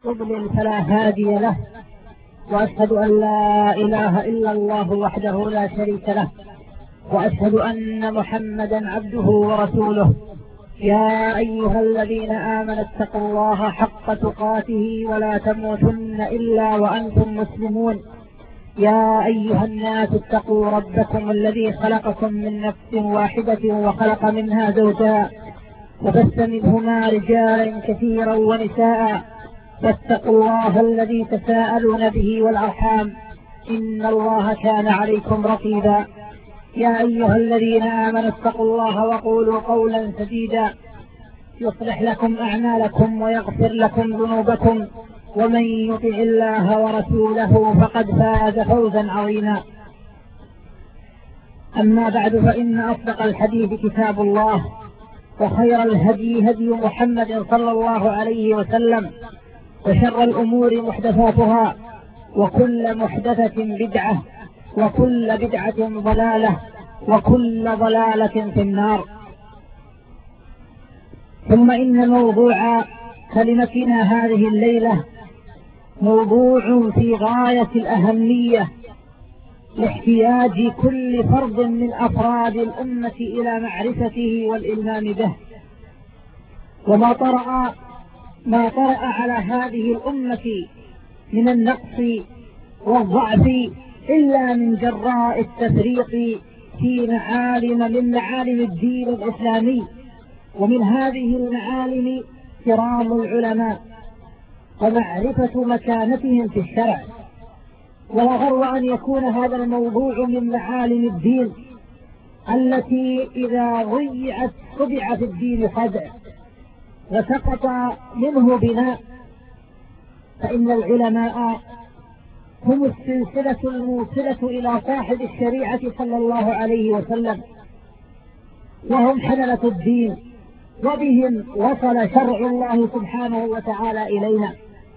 يضلل فلا هادي له، وأشهد أن لا إله إلا الله وحده لا شريك له، وأشهد أن محمدا عبده ورسوله. يا أيها الذين آمنوا اتقوا الله حق تقاته ولا تموتن إلا وأنتم مسلمون. يا أيها الناس اتقوا ربكم الذي خلقكم من نفس واحدة وخلق منها زوجها وبث منهما رجالا كثيرا ونساء، واتقوا الله الذي تساءلون به والأرحام إن الله كان عليكم رقيبا. يا أيها الذين آمنوا اتقوا الله وقولوا قولا سديدا يصلح لكم أعمالكم ويغفر لكم ذنوبكم، ومن يطع الله ورسوله فقد فاز فوزا عظيما. أما بعد، فإن أصدق الحديث كتاب الله، وخير الهدي هدي محمد صلى الله عليه وسلم، وشر الأمور محدثاتها، وكل محدثة بدعة، وكل بدعة ضلالة، وكل ضلالة في النار. ثم إن موضوع كلمتنا هذه الليلة موضوع في غاية الأهمية لاحتياج كل فرد من أفراد الأمة إلى معرفته والإلمام به. وما طرأ على هذه الأمة من النقص والضعف إلا من جراء التفريط في من معالم الدين الإسلامي. ومن هذه المعالم كرام العلماء ومعرفة مكانتهم في الشرع. ولا غر أن يكون هذا الموضوع من معالم الدين التي إذا ضيعت خدع في الدين خدع وسقط منه بناء. فإن العلماء هم السلسلة الموصلة إلى صاحب الشريعة صلى الله عليه وسلم، وهم حملة الدين، وبهم وصل شرع الله سبحانه وتعالى إلينا.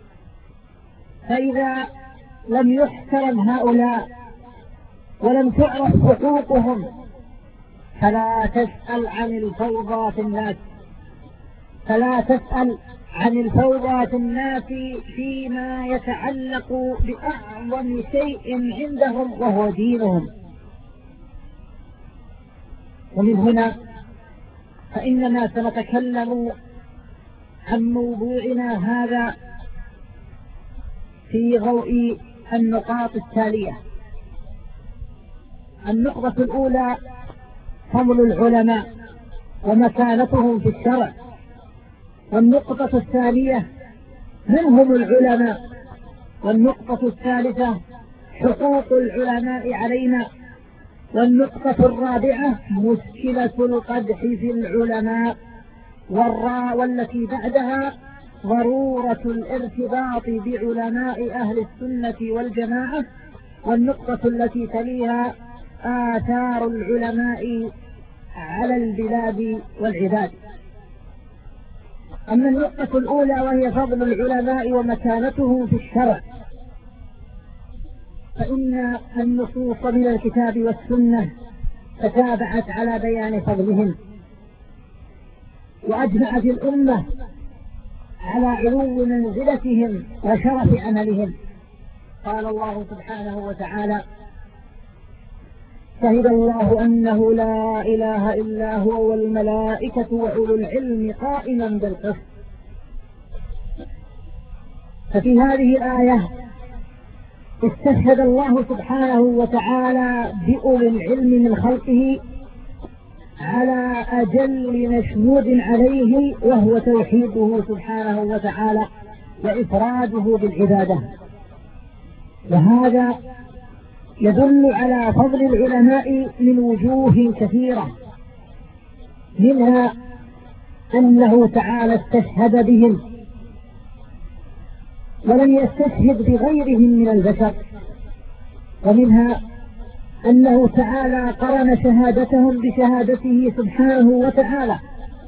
فإذا لم يحترم هؤلاء ولم تعرف حقوقهم فلا تسأل عن الفوضى في الناس، فلا تسأل عن الفوضى في الناس فيما يتعلق بأعظم شيء عندهم وهو دينهم. ومن هنا فإننا سنتكلم عن موضوعنا هذا في ضوء النقاط التالية. النقطة الأولى فضل العلماء ومكانتهم في الشرع. والنقطة الثانية من هم العلماء. والنقطة الثالثة حقوق العلماء علينا. والنقطة الرابعة مشكلة القدح في العلماء. والتي بعدها ضرورة الارتباط بعلماء أهل السنة والجماعة. والنقطة التي تليها آثار العلماء على البلاد والعباد. أما النقطة الأولى وهي فضل العلماء ومكانتهم في الشرع، فإن النصوص من الكتاب والسنة تتابعت على بيان فضلهم، وأجمعت الأمة على علو منزلتهم وشرف عملهم. قال الله سبحانه وتعالى: شهد الله أنه لا إله إلا هو والملائكة وأولو العلم قائما بالقسط. ففي هذه الآية استشهد الله سبحانه وتعالى بأولي العلم من خلقه على أجل مشهود عليه، وهو توحيده سبحانه وتعالى وإفراده بالعبادة. وهذا يدل على فضل العلماء من وجوه كثيرة، منها أنه تعالى استشهد بهم ولم يستشهد بغيرهم من البشر، ومنها أنه تعالى قرن شهادتهم بشهادته سبحانه وتعالى،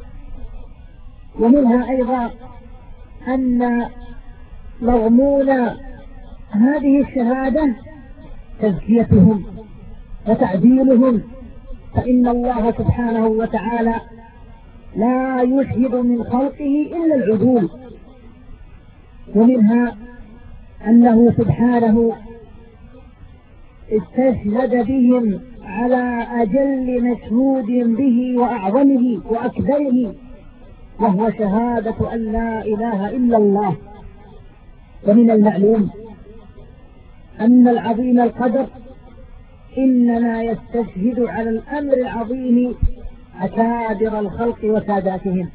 ومنها أيضا أن مضمون هذه الشهادة تزكيتهم وتعديلهم، فإن الله سبحانه وتعالى لا يشهد من خلقه إلا العدول، ومنها أنه سبحانه استشهد بهم على أجل مشهود به وأعظمه وأكبره، وهو شهادة أن لا إله إلا الله. ومن المعلوم أن العظيم القدر إنما يستشهد على الأمر العظيم أكابر الخلق وساداتهم.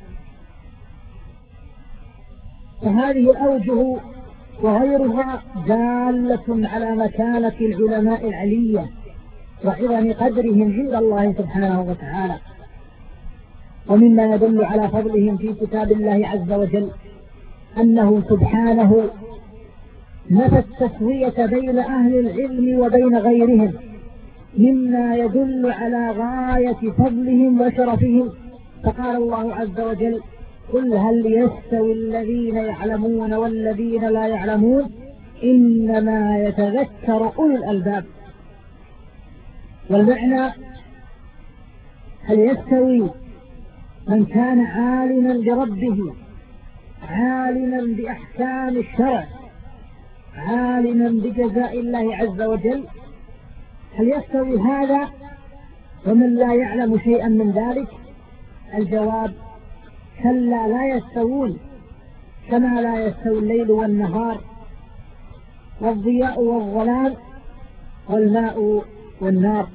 فهذه الأوجه وغيرها دالة على مكانة العلماء العلية وعظم قدرهم عند الله سبحانه وتعالى. ومما يدل على فضلهم في كتاب الله عز وجل أنه سبحانه نفى التسوية بين أهل العلم وبين غيرهم، مما يدل على غاية فضلهم وشرفهم. فقال الله عز وجل: قل هل يستوي الذين يعلمون والذين لا يعلمون إنما يتذكر أولو الألباب. والمعنى: هل يستوي من كان عالما بربه، عالما بأحكام الشرع، عالما بجزاء الله عز وجل، هل يستوي هذا ومن لا يعلم شيئا من ذلك؟ الجواب: كلا لا يستوون، كما لا يستوي الليل والنهار، والضياء والظلام، والماء والنار.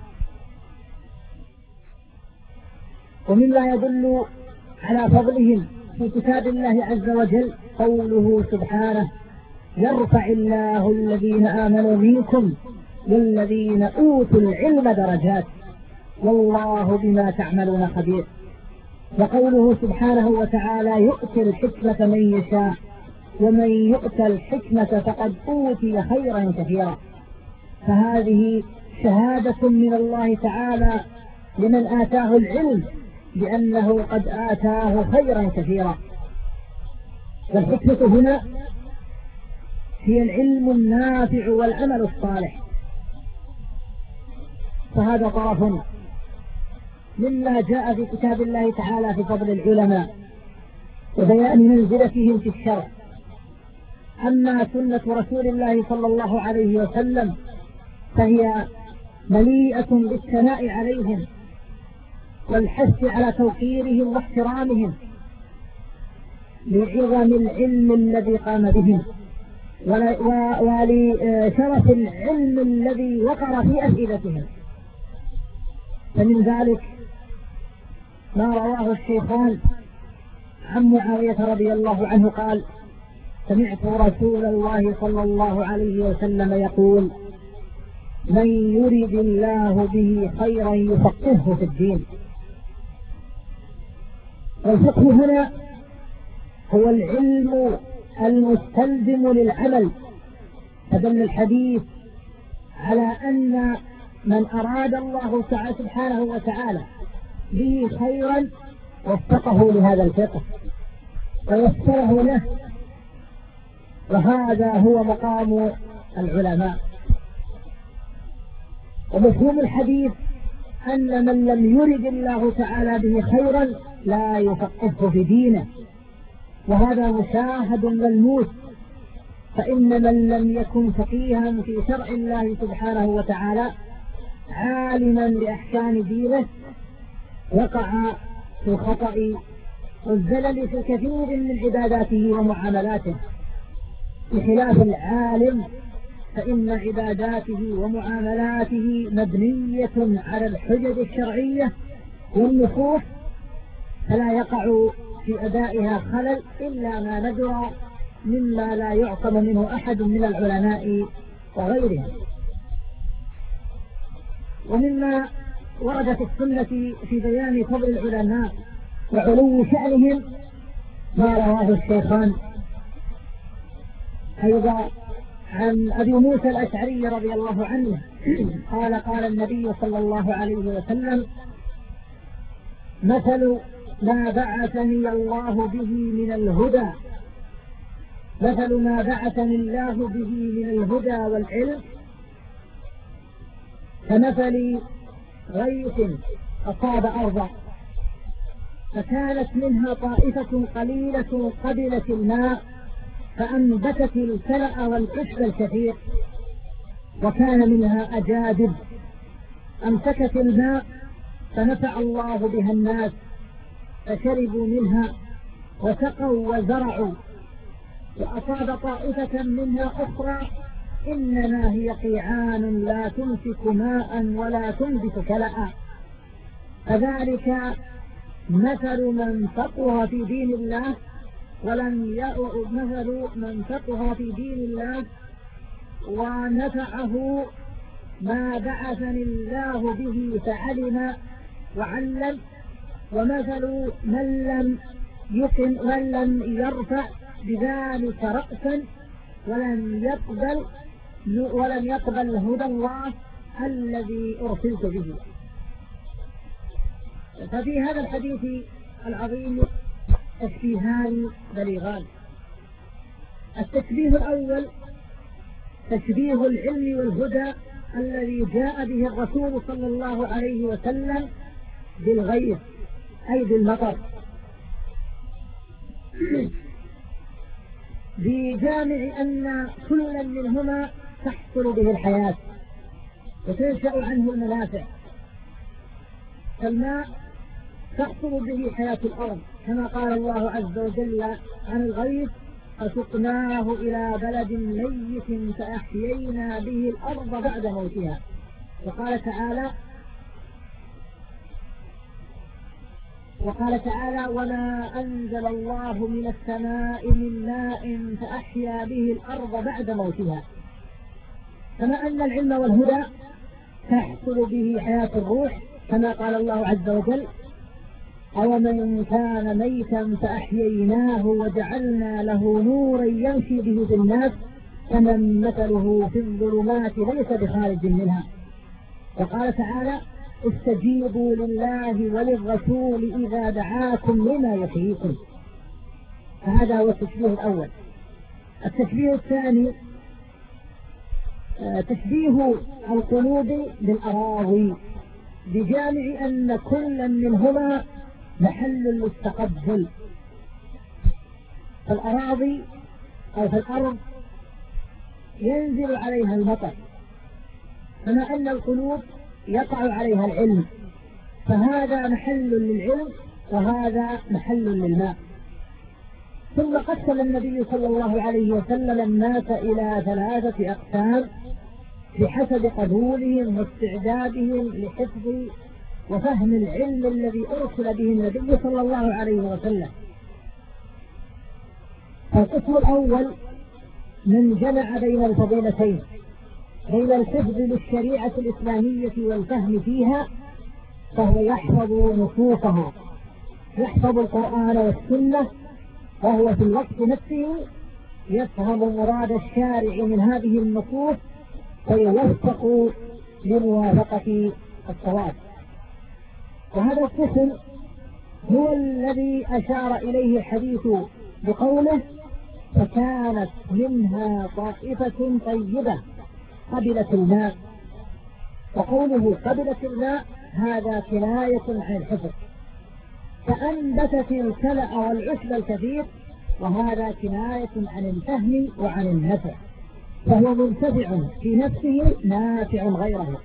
ومما يدل على فضلهم في كتاب الله عز وجل قوله سبحانه: يرفع الله الذين آمنوا منكم والذين أوتوا العلم درجات والله بما تعملون خبير. وقوله سبحانه وتعالى: يؤتي الحكمة من يشاء ومن يؤتى الحكمة فقد أوتي خيرا كثيرا. فهذه شهادة من الله تعالى لمن آتاه العلم بأنه قد آتاه خيرا كثيرا. والحكمة هنا هي العلم النافع والعمل الصالح. فهذا طرف مما جاء في كتاب الله تعالى في فضل العلماء وبيان منزلتهم في الشرع. أما سنة رسول الله صلى الله عليه وسلم فهي مليئة بالثناء عليهم والحث على توقيرهم واحترامهم لعظم العلم الذي قام بهم ولشرف العلم الذي وقر في أفئدتهم. فمن ذلك ما رواه الشيخان عن معاوية رضي الله عنه قال: سمعت رسول الله صلى الله عليه وسلم يقول: من يرد الله به خيرا يفقهه في الدين. والفقه هنا هو العلم المستلزم للعمل. فدل الحديث على أن من أراد الله تعالى سبحانه وتعالى به خيرا وفقه لهذا الفقه ويسره له، وهذا هو مقام العلماء. ومفهوم الحديث أن من لم يرد الله تعالى به خيرا لا يفقهه في دينه، وهذا مشاهد ملموس. فإن من لم يكن فقيها في شرع الله سبحانه وتعالى عالما بأحكام دينه وقع في الخطأ والزلل في كثير من عباداته ومعاملاته، بخلاف العالم فإن عباداته ومعاملاته مبنية على الحجج الشرعية والنصوص، فلا يقع في أدائها خلل إلا ما ندرى مما لا يعصم منه أحد من العلماء وغيرهم. ومما ورد في السنة في بيان فضل العلماء وعلو شأنهم ما رواه الشيخان أيضا عن أبي موسى الأشعري رضي الله عنه قال: قال النبي صلى الله عليه وسلم: مثل ما بعثني الله به من الهدى، مثل ما بعثني الله به من الهدى والعلم كمثل غيث أصاب أرضا فكانت منها طائفة قليلة قبلت الماء فأنبتت الكلأ والقشر الكثير، وكان منها أجادب أمسكت الماء فنفع الله بها الناس، فشربوا منها وسقوا وزرعوا. وأصاب طائفة منها أخرى إنما هي قيعان لا تمسك ماء ولا تنبت كلأ. فذلك مثل من فقه في دين الله ونفعه ما بعثني الله به فعلم وعلم، ومثل من لم يرفع بذلك رأسا ولم يقبل هدى الله الذي أرسلت به. ففي هذا الحديث العظيم تشبيهان بليغان. التشبيه الأول تشبيه العلم والهدى الذي جاء به الرسول صلى الله عليه وسلم بالغيث أي بالمطر، بجامع أن كل منهما تحصل به الحياة وتنشأ عنه المنافع. فالماء تحصل به حياة الأرض كما قال الله عز وجل عن الغيث: فسقناه إلى بلد ميت فأحيينا به الأرض بعد موتها. وقال تعالى: وما أنزل الله من السماء من ماء فأحيا به الأرض بعد موتها. كما أن العلم والهدى تحصل به حياة الروح كما قال الله عز وجل: أومن كان ميتا فأحييناه وجعلنا له نورا يمشي به في الناس كمن مثله في الظلمات ليس بخارج منها. وقال تعالى: استجيبوا لله وللرسول إذا دعاكم لما يحييكم. فهذا هو التشبيه الأول. التشبيه الثاني تشبيه القلوب بالأراضي، بجامع أن كل منهما محل للتقبل. فالأراضي أو في الأرض ينزل عليها المطر، كما أن القلوب يقع عليها العلم، فهذا محل للعلم وهذا محل للماء. ثم قسم النبي صلى الله عليه وسلم الناس إلى 3 أقسام بحسب قبولهم واستعدادهم لحفظ وفهم العلم الذي أرسل به النبي صلى الله عليه وسلم. القسم الأول من جمع بين الفضيلتين، بين الحفظ للشريعة الإسلامية والفهم فيها، فهو يحفظ نصوصها، يحفظ القرآن والسنة، وهو في الوقت نفسه يفهم مراد الشارع من هذه النصوص فيوفق لموافقة الصواب. وهذا القسم هو الذي أشار إليه الحديث بقوله: فكانت منها طائفة طيبة قبلت الماء. وقوله قبلت الماء هذا كناية عن الحفظ، فأنبتت الكلأ والعشب الكثير، وهذا كناية عن الفهم وعن النفع، فهو منتفع في نفسه نافع غيره.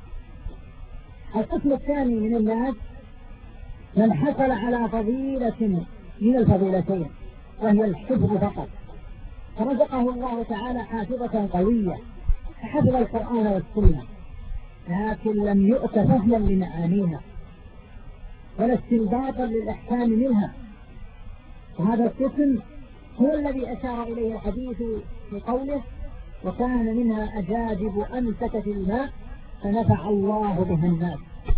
القسم الثاني من الناس من حصل على فضيلة من الفضيلتين، وهي الحفظ فقط، فرزقه الله تعالى حافظة قوية فحفظ القرآن والسنة، لكن لم يؤت فهما لمعانيها ولا استنباطا للأحكام منها. وهذا القسم هو الذي أشار إليه الحديث في قوله: وكان منها أجادب أمسكت الماء فنفع الله بها الناس.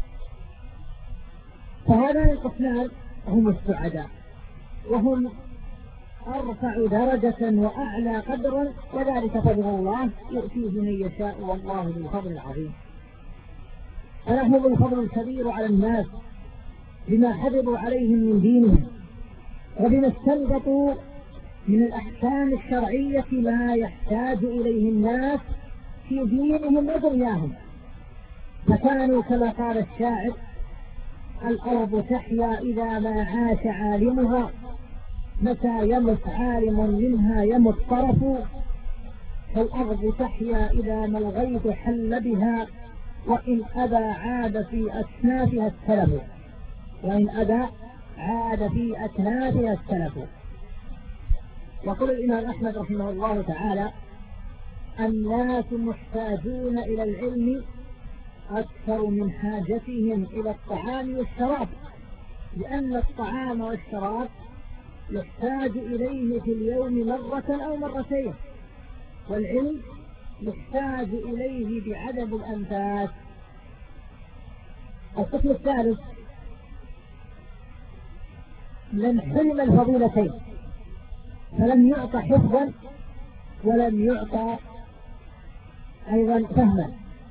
فهذان القسمان هم السعداء، وهم أرفع درجة وأعلى قدرا، وذلك فضل الله يؤتيه من يشاء والله ذو الفضل العظيم. فلهم الفضل الكبير على الناس بما حفظوا عليهم من دينهم، وبما استنبطوا من الأحكام الشرعية ما يحتاج إليه الناس في دينهم ودنياهم. فكانوا كما قال الشاعر: الأرض تحيا إذا ما عاش عالمها، متى يمت عالم منها يمت طرف، فالأرض تحيا إذا ما الغيث حل بها، وإن أبى عاد في أكنافها السلف. وإن أبى عاد في أكنافها السلف. يقول الإمام أحمد رحمه الله تعالى: الناس محتاجون إلى العلم أكثر من حاجتهم إلى الطعام والشراب، لأن الطعام والشراب يحتاج إليه في اليوم مرة أو مرتين، والعلم يحتاج إليه بعدد الأنفاس. القسم الثالث: من حلم الفضيلتين فلم يعطى حفظا ولم يعطى أيضا فهما،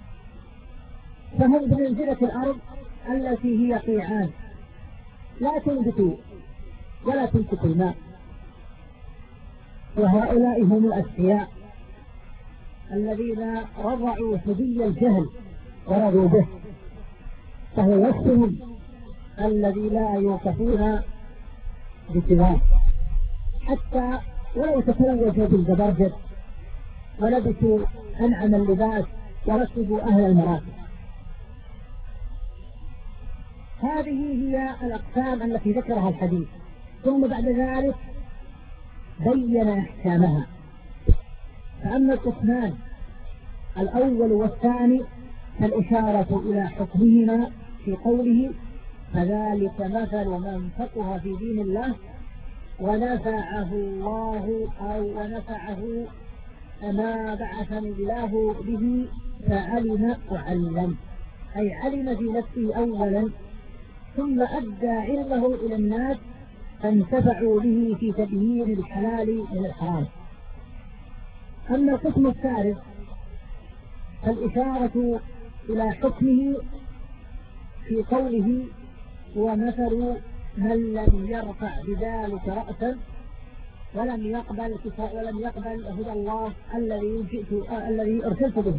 فهم بمنزلة الأرض التي هي قيعان لا تنبت ولا تمسك الماء، وهؤلاء هم الأسقياء الذين رضعوا ثدي الجهل ورضوا به، فهو وصفهم الذي لا يوصفون بسواه، حتى ولو تزوجوا بالزبرجد ولبسوا أنعم اللباس وركبوا أهل المراتب. هذه هي الأقسام التي ذكرها الحديث، ثم بعد ذلك بين أحكامها. فأما القسمان الأول والثاني فالإشارة إلى حكمهما في قوله: فذلك مثل من فقه في دين الله ونفعه الله أو ونفعه ما بعثني الله به فعلم وعلم، أي علم في نفسه أولا ثم أدى علمه إلى الناس فانتفعوا به في تبيين الحلال من الحرام. أما القسم الثالث فالإشارة إلى حكمه في قوله: ومثل من لم يرفع بذلك رأسا ولم يقبل هدى الله الذي أرسلت به.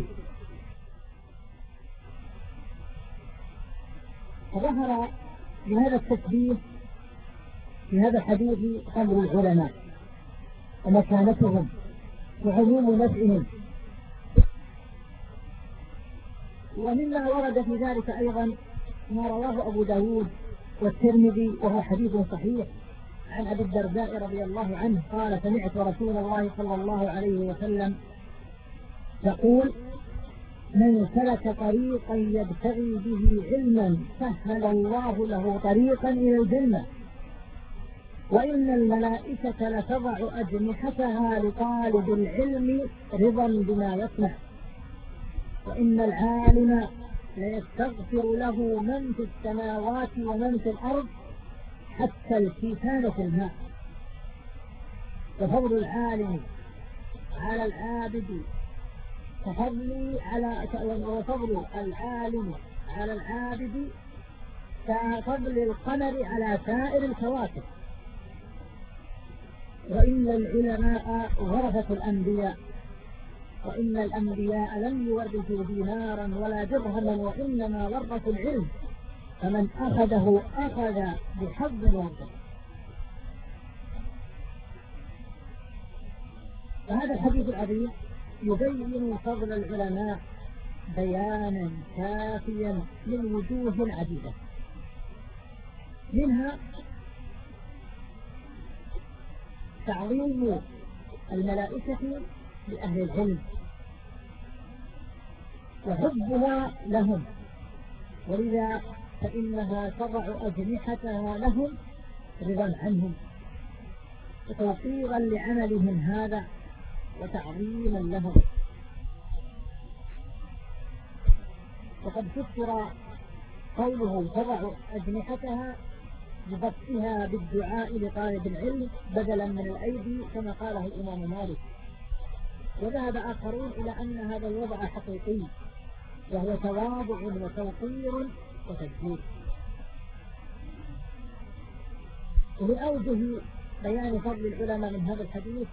ظهر بهذا التشبيه في هذا الحديث قدر العلماء ومكانتهم وعموم نفعهم، ومما ورد في ذلك أيضا ما رواه أبو داود والترمذي وهو حديث صحيح عن أبي الدرداء رضي الله عنه قال: سمعت رسول الله صلى الله عليه وسلم يقول: من سلك طريقا يبتغي به علما سهل الله له طريقا إلى الجنة، وإن الملائكة لتضع أجنحتها لطالب العلم رضا بما يصنع، وإن العالم ليستغفر له من في السماوات ومن في الأرض حتى الحيتان في الماء. وفضل العالم على العابد وفضل العالم على العابد كفضل القمر على سائر الكواكب. وإن العلماء ورثة الأنبياء، وإن الأنبياء لم يورثوا دينارا ولا درهما وإنما ورثوا العلم، فمن أخذه أخذ بحظ وافر. فهذا الحديث العظيم يبين فضل العلماء بيانا كافيا من وجوه عديدة، منها تعظيم الملائكة لأهل العلم وحبها لهم، ولذا فإنها تضع أجنحتها لهم رضا عنهم وتوقيرا لعملهم هذا وتعظيما لهم. وقد فسر قوله تضع أجنحتها ببسطها بالدعاء لطالب العلم بدلا من الأيدي كما قاله الإمام مالك، وذهب آخرون إلى أن هذا الوضع حقيقي وهو تواضع وتوقير وتجديد. ومن أوجه بيان فضل العلماء من هذا الحديث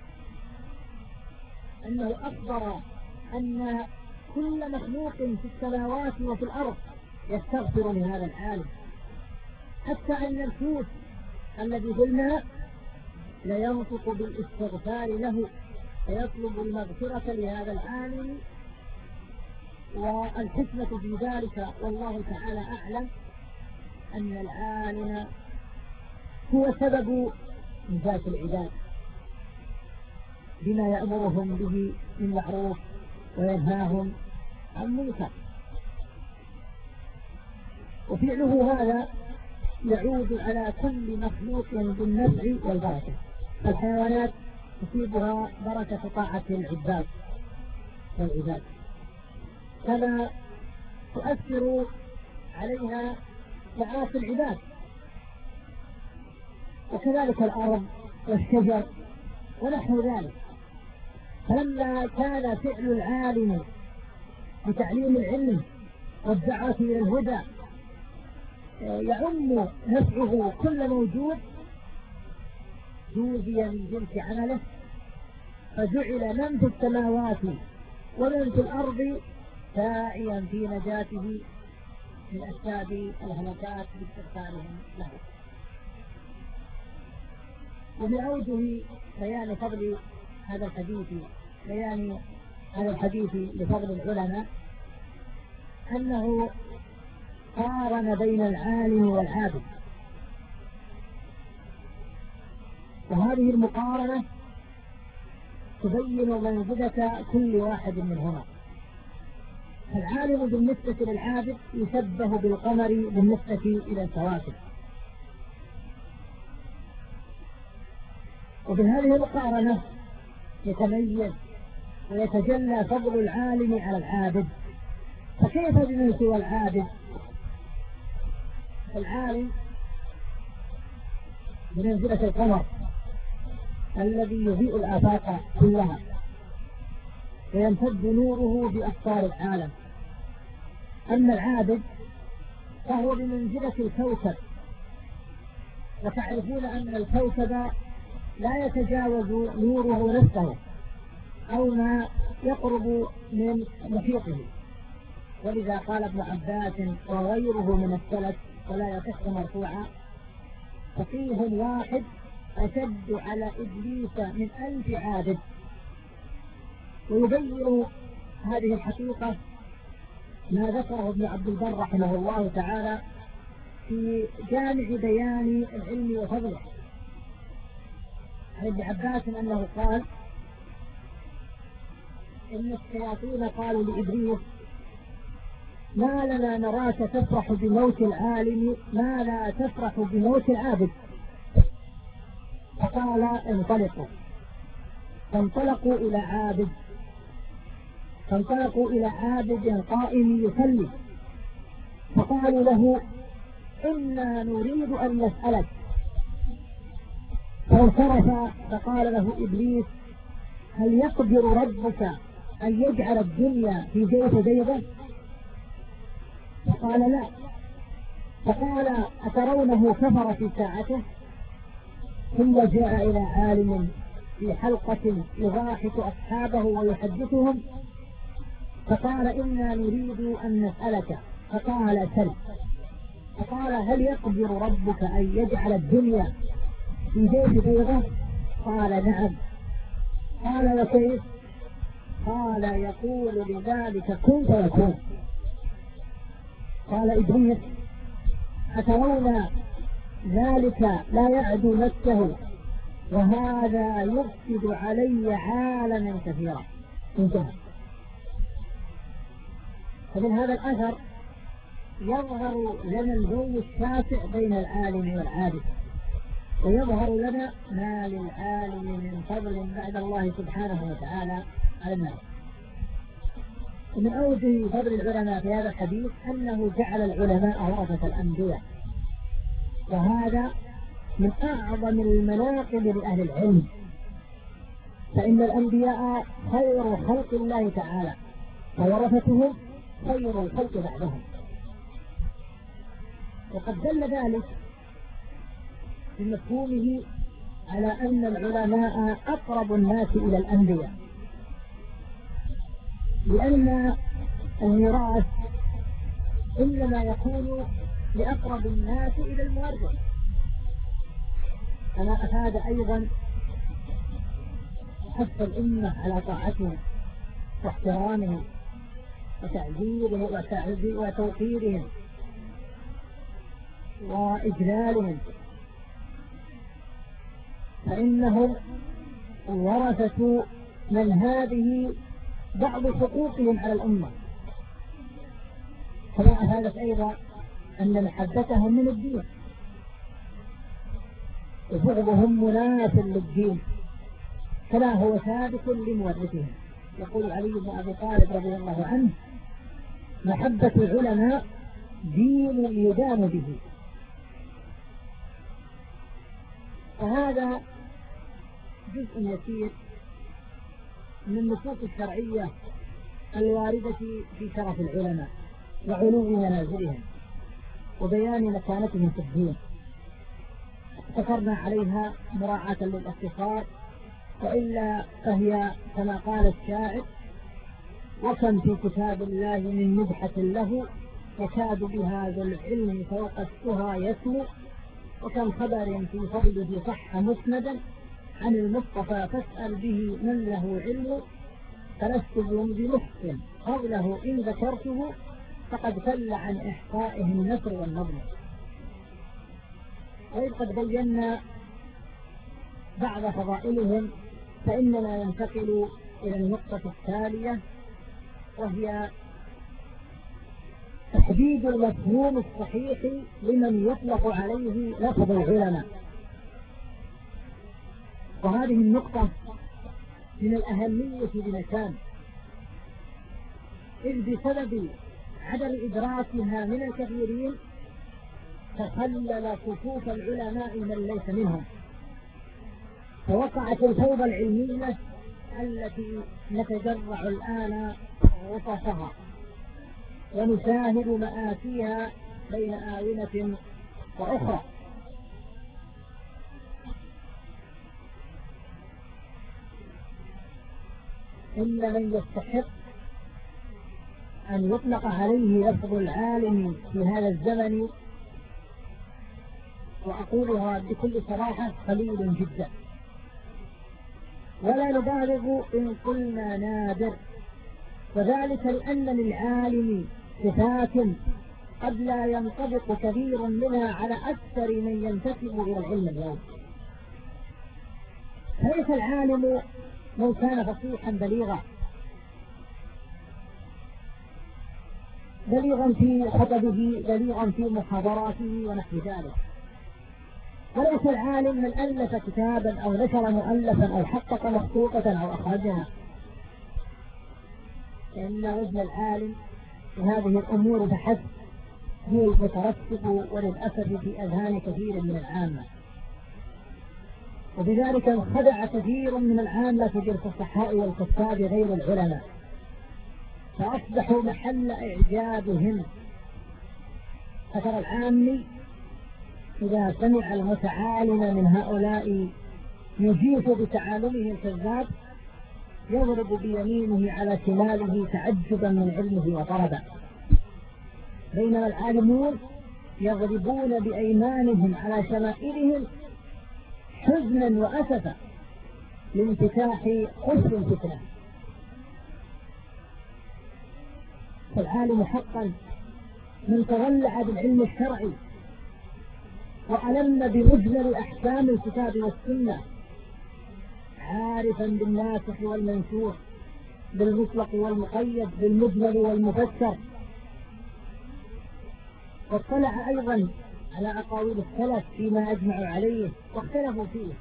أنه أخبر أن كل مخلوق في السماوات وفي الأرض يستغفر لهذا العالم، حتى أن الحوت الذي في الماء لينطق بالاستغفار له فيطلب المغفرة لهذا العالم، والحكمة في ذلك والله تعالى أعلم أن العالم هو سبب نجاة العباد بما يأمرهم به من معروف وينهاهم عن منكر، وفعله هذا يعود على كل مخلوق بالنفع والبركة. الحيوانات تصيبها بركة طاعة العباد والعباد، كما تؤثر عليها معاصي العباد، وكذلك الأرض والشجر ونحو ذلك. فلما كان فعل العالم بتعليم العلم والدعوة إلى الهدى يعم نفعه كل موجود جوزي من جنس عمله، فجعل من في السماوات ومن في الأرض ساعيا في نجاته من أسباب الهلكات باستغفارهم له. ومن أوجه بيان فضل هذا الحديث لفضل العلماء أنه قارن بين العالم والعابد، وهذه المقارنة تبين منزلة كل واحد منهما. العالم بالنسبة للعابد يشبه بالقمر بالنسبة إلى الكواكب، وبهذه المقارنة يتميز ويتجلى فضل العالم على العابد. فكيف بمن سوى العابد؟ العالم بمنزلة القمر الذي يضيء الآفاق كلها ويمتد نوره بأقطار العالم. أما العابد فهو بمنزلة الكوكب، وتعرفون أن الكوكب لا يتجاوز نوره نفسه أو ما يقرب من محيطه، ولذا قال ابن عباس وغيره من السلف ولا يصح مرفوعا: فقيه واحد أشد على إبليس من 1000 عابد. ويبين هذه الحقيقة ما ذكره ابن عبد البر رحمه الله تعالى في جامع بيان العلم وفضله عن ابن عباس أنه قال: إن الشياطين قالوا لإبليس: ما لنا نراك تفرح بموت العالم ما لا تفرح بموت العابد. فقال: انطلقوا. فانطلقوا إلى عابد قائم يصلي، فقالوا له: إنا نريد أن نسألك. فانصرف فقال له إبليس: هل يقدر ربك أن يجعل الدنيا في جوف بيضة؟ فقال: لا. فقال: أترونه كفر في ساعته؟ ثم جاء إلى عالم في حلقة يضاحك أصحابه ويحدثهم، فقال: إنا نريد أن نسألك. فقال: سل. فقال: هل يقدر ربك أن يجعل الدنيا في جوف بيضة؟ قال: نعم. قال: وكيف؟ قال: يقول لذلك كن فيكون. قال إبليس: أترون ذلك لا يعدو نفسه، وهذا يفسد علي عالما كثيرا. انتهى. فمن هذا الأثر يظهر لنا الجو الشاسع بين العالم والعابد، ويظهر لنا ما للعالم من فضل بعد الله سبحانه وتعالى على الناس. ومن أوجه فضل العلماء في هذا الحديث أنه جعل العلماء ورثة الأنبياء، وهذا من أعظم المناقب لأهل العلم، فإن الأنبياء خير خلق الله تعالى، وورثتهم خير الخلق بعدهم. وقد دل ذلك بمفهومه على أن العلماء أقرب الناس إلى الأنبياء، لأن الميراث إنما يكون لأقرب الناس إلى المورث، كما أفاد أيضا حث الأمة على طاعتهم واحترامهم وتعذيرهم وتوقيرهم وإجلالهم، فإنهم ورثة من هذه بعض حقوقهم على الأمة. كما أفادت أيضا أن محبتهم من الدين وبغضهم مناف للدين، كما هو ثابت لمورثهم. يقول علي بن أبي طالب رضي الله عنه: محبة العلماء دين يدان به. وهذا جزء يسير من النصوص الشرعية الواردة في شرف العلماء وعلو منازلهم وبيان مكانتهم في الدين. اقتصرنا عليها مراعاة للاختصار، وإلا فهي كما قال الشاعر: وكم في كتاب الله من مدحة له يكاد بهذا العلم فوق السها يسمو، وكم خبر في فضله صح مسندا عن المصطفى فاسأل به من له علم، فلست بمحسن قوله إن ذكرته فقد فل عن إحصائه النثر والنظم. وإذ قد بينا بعض فضائلهم، فإننا ننتقل إلى النقطة التالية، وهي تحديد المفهوم الصحيح لمن يطلق عليه لفظ العلماء. وهذه النقطة من الأهمية بمكان، إذ بسبب عدم إدراكها من الكثيرين تخلل صفوف العلماء من ليس منهم، فوقعت الفوضى العلمية التي نتجرع الآن غطسها ونشاهد مآسيها بين آونة وأخرى. إن من يستحق أن يطلق عليه لفظ العالم في هذا الزمن، وأقولها بكل صراحة، قليل جدا، ولا نبالغ إن قلنا نادر، وذلك لأن للعالم صفات قد لا ينطبق كثير منها على أكثر من ينتسب إلى العلم اليوم. فليس العالم من كان فصيحا بليغا في خطبه، بليغا في محاضراته ونحو ذلك، وليس العالم من ألف كتابا أو نشر مؤلفا أو حقق مخطوطة أو أخرجها، فإن وزن العالم في هذه الأمور فحسب هو المترسخ وللأسف في أذهان كثير من العامة، وبذلك انخدع كثير من العامة في الفصحاء والكتاب غير العلماء، فأصبحوا محل إعجابهم. فترى العامي إذا سمع المتعالم من هؤلاء يجيف بتعالمه الكذاب يضرب بيمينه على شماله تعجبا من علمه وطربا، بينما العالمون يضربون بأيمانهم على شمائلهم حزنا وأسفا لانفتاح قصر الفتنة. فالعالم حقا من تولع بالعلم الشرعي وألم بمجمل أحكام الكتاب والسنة، عارفا بالناسخ والمنسوخ، بالمطلق والمقيد، بالمجمل والمفسر، واطلع أيضا على أقاويل السلف فيما أجمعوا عليه واختلفوا فيه.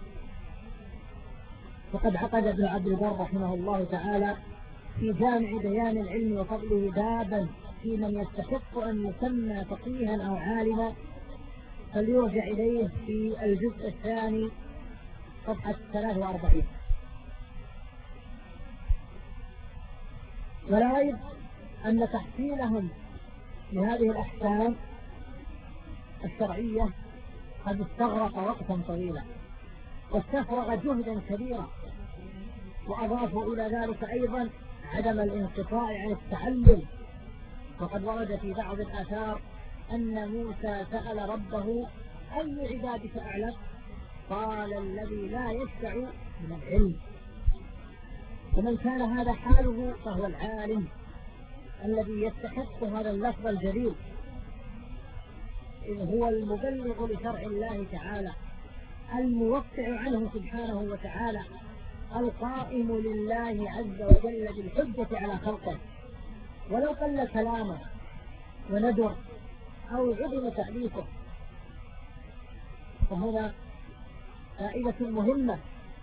وقد عقد ابن عبد البر رحمه الله تعالى في جامع بيان العلم وفضله بابا في من يستحق أن يسمى فقيها أو عالما، فليرجع إليه في الجزء الثاني صفحة 43. ولا ريب أن تحصيلهم لهذه الأحكام الشرعية قد استغرق وقتا طويلا واستفرغ جهدا كبيرا، وأضافوا إلى ذلك أيضا عدم الانقطاع عن التعلم. وقد ورد في بعض الآثار أن موسى سأل ربه: أي عبادك أعلم؟ قال: الذي لا يشبع من العلم. ومن كان هذا حاله فهو العالم الذي يستحق هذا اللفظ الجليل، إذ هو المبلغ لشرع الله تعالى، الموقع عنه سبحانه وتعالى، القائم لله عز وجل بالحجة على خلقه. ولو قل كلامه وندر أو عدم تأليفه، فهنا فائدة مهمة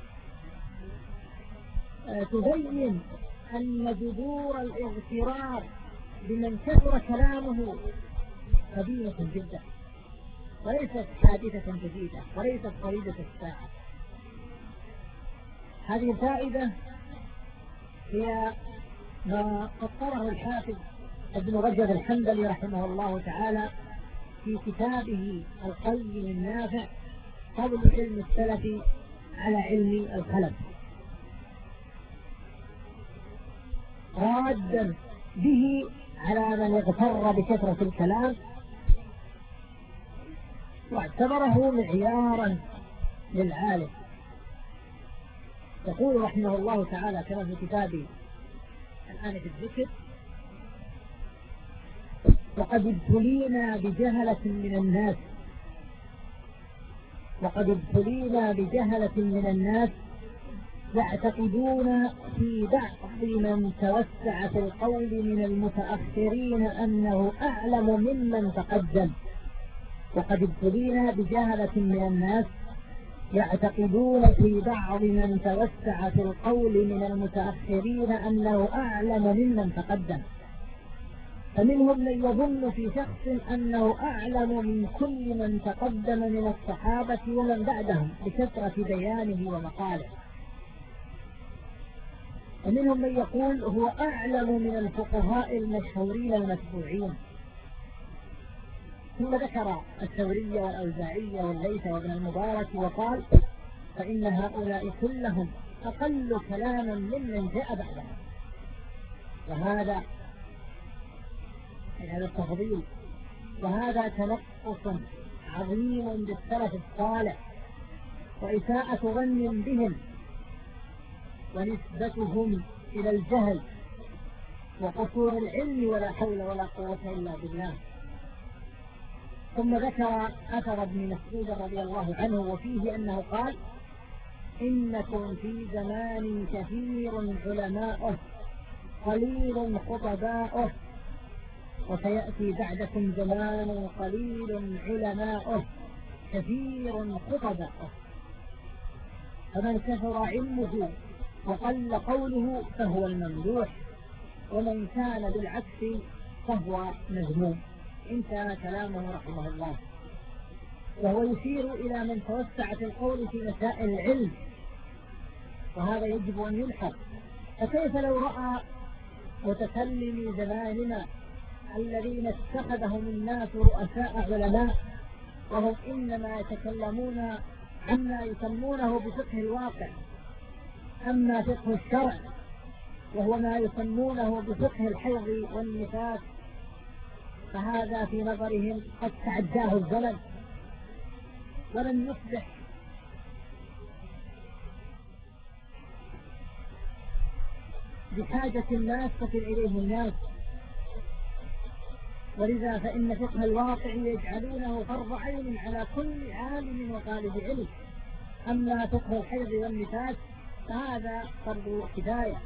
تبين أن جذور الاغترار بمن كثر كلامه قديمة جدا، وليست حادثة جديدة، وليست فريدة الساعة. هذه الفائدة هي ما قطره الحافظ ابن رجب الحنبلي رحمه الله تعالى في كتابه القيم النافع فضل علم السلف على علم الخلف، رادا به على من اغتر بكثرة الكلام واعتبره معيارا للعالم. يقول رحمه الله تعالى كما في كتابه الآن في الذكر: وقد ابتلينا بجهلة من الناس يعتقدون في بعض من توسع في القول من المتأخرين أنه أعلم ممن تقدم. وقد ابتلينا بجهلة من الناس يعتقدون في بعض من توسع في القول من المتأخرين أنه أعلم ممن تقدم، فمنهم من يظن في شخص أنه أعلم من كل من تقدم من الصحابة ومن بعدهم بكثرة بيانه ومقاله، ومنهم من يقول هو أعلم من الفقهاء المشهورين المتبوعين. ثم ذكر الثورية والأوزاعية والليث وابن المبارك وقال: فإن هؤلاء كلهم أقل كلاما ممن جاء بعدهم. وهذا التفضيل، وهذا تنقص عظيم بالسلف الصالح وإساءة ظن بهم ونسبتهم إلى الجهل وقصور العلم، ولا حول ولا قوة إلا بالله. ثم ذكر أثر ابن مسعود رضي الله عنه وفيه أنه قال: إنكم في زمان كثير علماؤه قليل خطباؤه، وسيأتي بعدكم زمان قليل علماؤه كثير خطباؤه، فمن كثر علمه وقل قوله فهو الممدوح، ومن كان بالعكس فهو مذموم. انتهى كلامه رحمه الله، وهو يشير إلى من توسع في القول في مسائل العلم، وهذا يجب أن يلحق. فكيف لو رأى متكلمي زماننا الذين اتخذهم الناس رؤساء علماء وهم إنما يتكلمون عما يسمونه بفقه الواقع، أما فقه الشرع وهو ما يسمونه بفقه الحيض والنفاس، فهذا في نظرهم قد تعداه الزمن ولم يصبح بحاجة ماسة إليه الناس. ولذا فإن فقه الواقع يجعلونه فرض عين على كل عالم وطالب علم، أما فقه الحيض والنفاس فهذا فرض كفاية.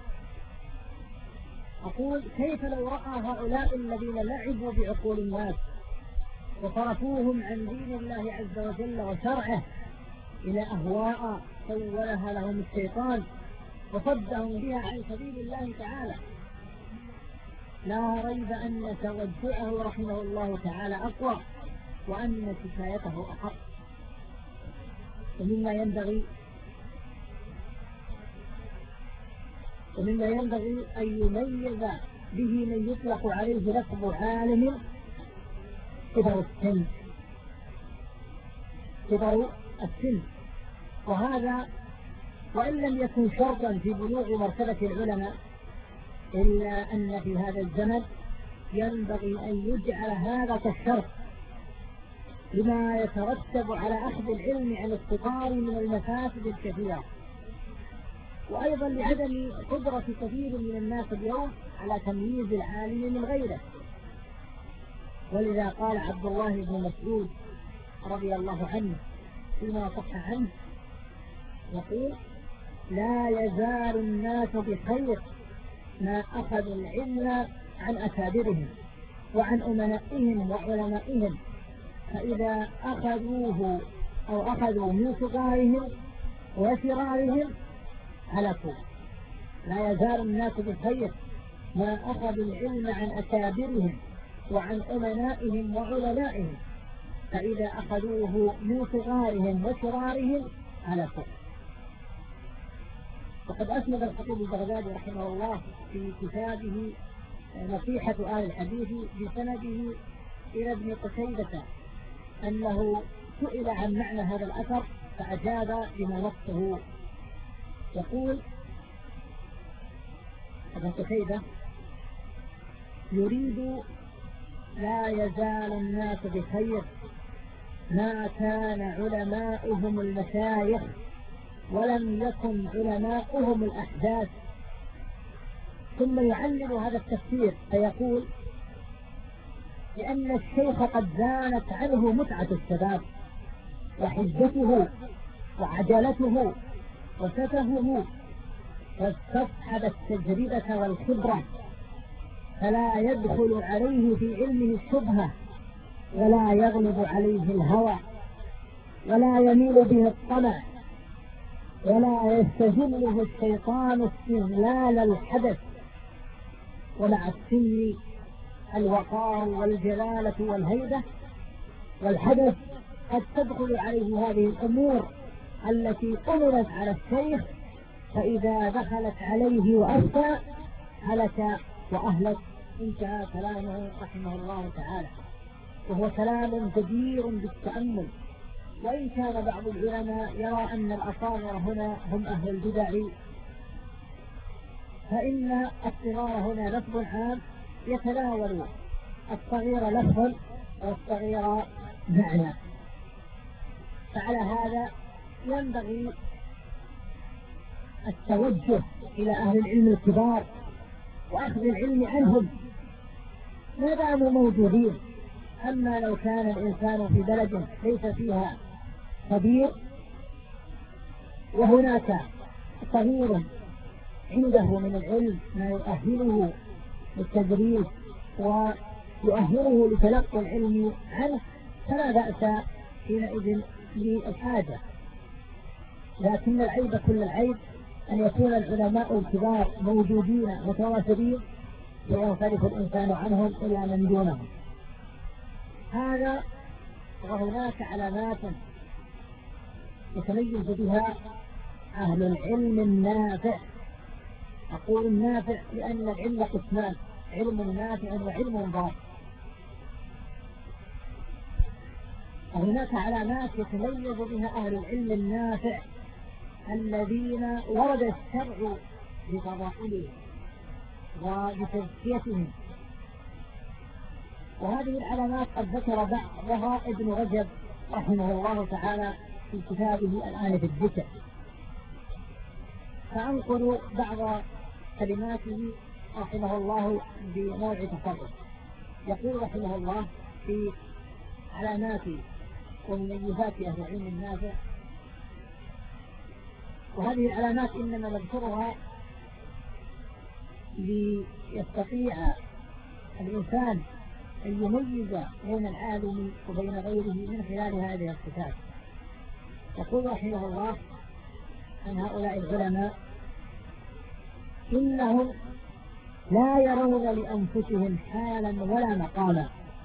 أقول: كيف لو رأى هؤلاء الذين لعبوا بعقول الناس وصرفوهم عن دين الله عز وجل وشرعه إلى أهواء سولها لهم الشيطان وصدهم بها عن سبيل الله تعالى، لا ريب أن توجهه رحمه الله تعالى أقوى وأن كفايته أحق. ومما ينبغي أن يميز به من يطلق عليه لفظ عالم كبر السن، وهذا وإن لم يكن شرطا في بلوغ مرتبة العلماء، إلا أن في هذا الزمن ينبغي أن يجعل هذا كالشرط لما يترتب على أخذ العلم عن الصغار من المفاسد الكثيرة. وأيضا لعدم قدرة كثير من الناس اليوم على تمييز العالم من غيره. ولذا قال عبد الله بن مسعود رضي الله عنه فيما صح عنه يقول: لا يزال الناس بخير ما أخذوا العلم عن أكابرهم وعن أمنائهم وعلمائهم، فإذا أخذوه أو أخذوا من صغارهم وشرارهم هلكوا. لا يزال الناس بخير ما أخذوا العلم عن أكابرهم وعن أمنائهم وعلمائهم، فإذا أخذوه من صغارهم وشرارهم هلكوا. وقد أسند الخطيب البغدادي رحمه الله في كتابه نصيحة أهل الحديث بسنده إلى ابن قتيبة أنه سئل عن معنى هذا الأثر فأجاب بما نصه. يقول ابن قتيبة: يريد لا يزال الناس بخير ما كان علماؤهم المشايخ ولم يكن علماؤهم الأحداث. ثم يعلل هذا التفسير فيقول: لأن الشيخ قد زانت عنه متعة الشباب وحجته وعجلته وسفهه، واستصحب التجربة والخبرة، فلا يدخل عليه في علمه الشبهة ولا يغلب عليه الهوى ولا يميل به الطمع ولا يستجله الشيطان استغلال الحدث. ومع السن الوقار والجلالة والهيبة، والحدث قد تدخل عليه هذه الأمور التي أمرت على الشيخ، فإذا دخلت عليه وأفتى هلك وأهلك. انتهى كلامه رحمه الله تعالى، وهو كلام جدير بالتأمل. وإن كان بعض العلماء يرى أن الأصاغر هنا هم أهل البدع، فإن الصغار هنا لفظ عام يتناول الصغير لفظا والصغير معنى. فعلى هذا ينبغي التوجه إلى أهل العلم الكبار وأخذ العلم عنهم ما داموا موجودين. أما لو كان الإنسان في بلد ليس فيها كبير وهناك صغير عنده من العلم ما يؤهله للتدريس ويؤهله لتلقي العلم عنه، فلا بأس حينئذ للحاجة. لكن العيب كل العيب أن يكون العلماء الكبار موجودين متواصلين وينصرف الإنسان عنهم إلى من دونهم. هذا وهناك علامات يتميز بها أهل العلم النافع. أقول النافع لأن العلم قسمان: علم نافع وعلم ضار. وهناك علامات يتميز بها أهل العلم النافع الذين ورد الشرع بفضائلهم وبتزكيتهم. وهذه العلامات قد ذكر بعضها ابن رجب رحمه الله تعالى في كتابه الآن في الذكر، فأنقل بعض كلماته رحمه الله بنوع تصرف. يقول رحمه الله في علامات ومميزات أهل العلم النافع: وهذه العلامات إنما نذكرها ليستطيع الإنسان أن يميز بين العالم وبين غيره من خلال هذه الصفات. يقول رحمه الله عن هؤلاء العلماء: إنهم لا يرون لأنفسهم حالا ولا مقاما،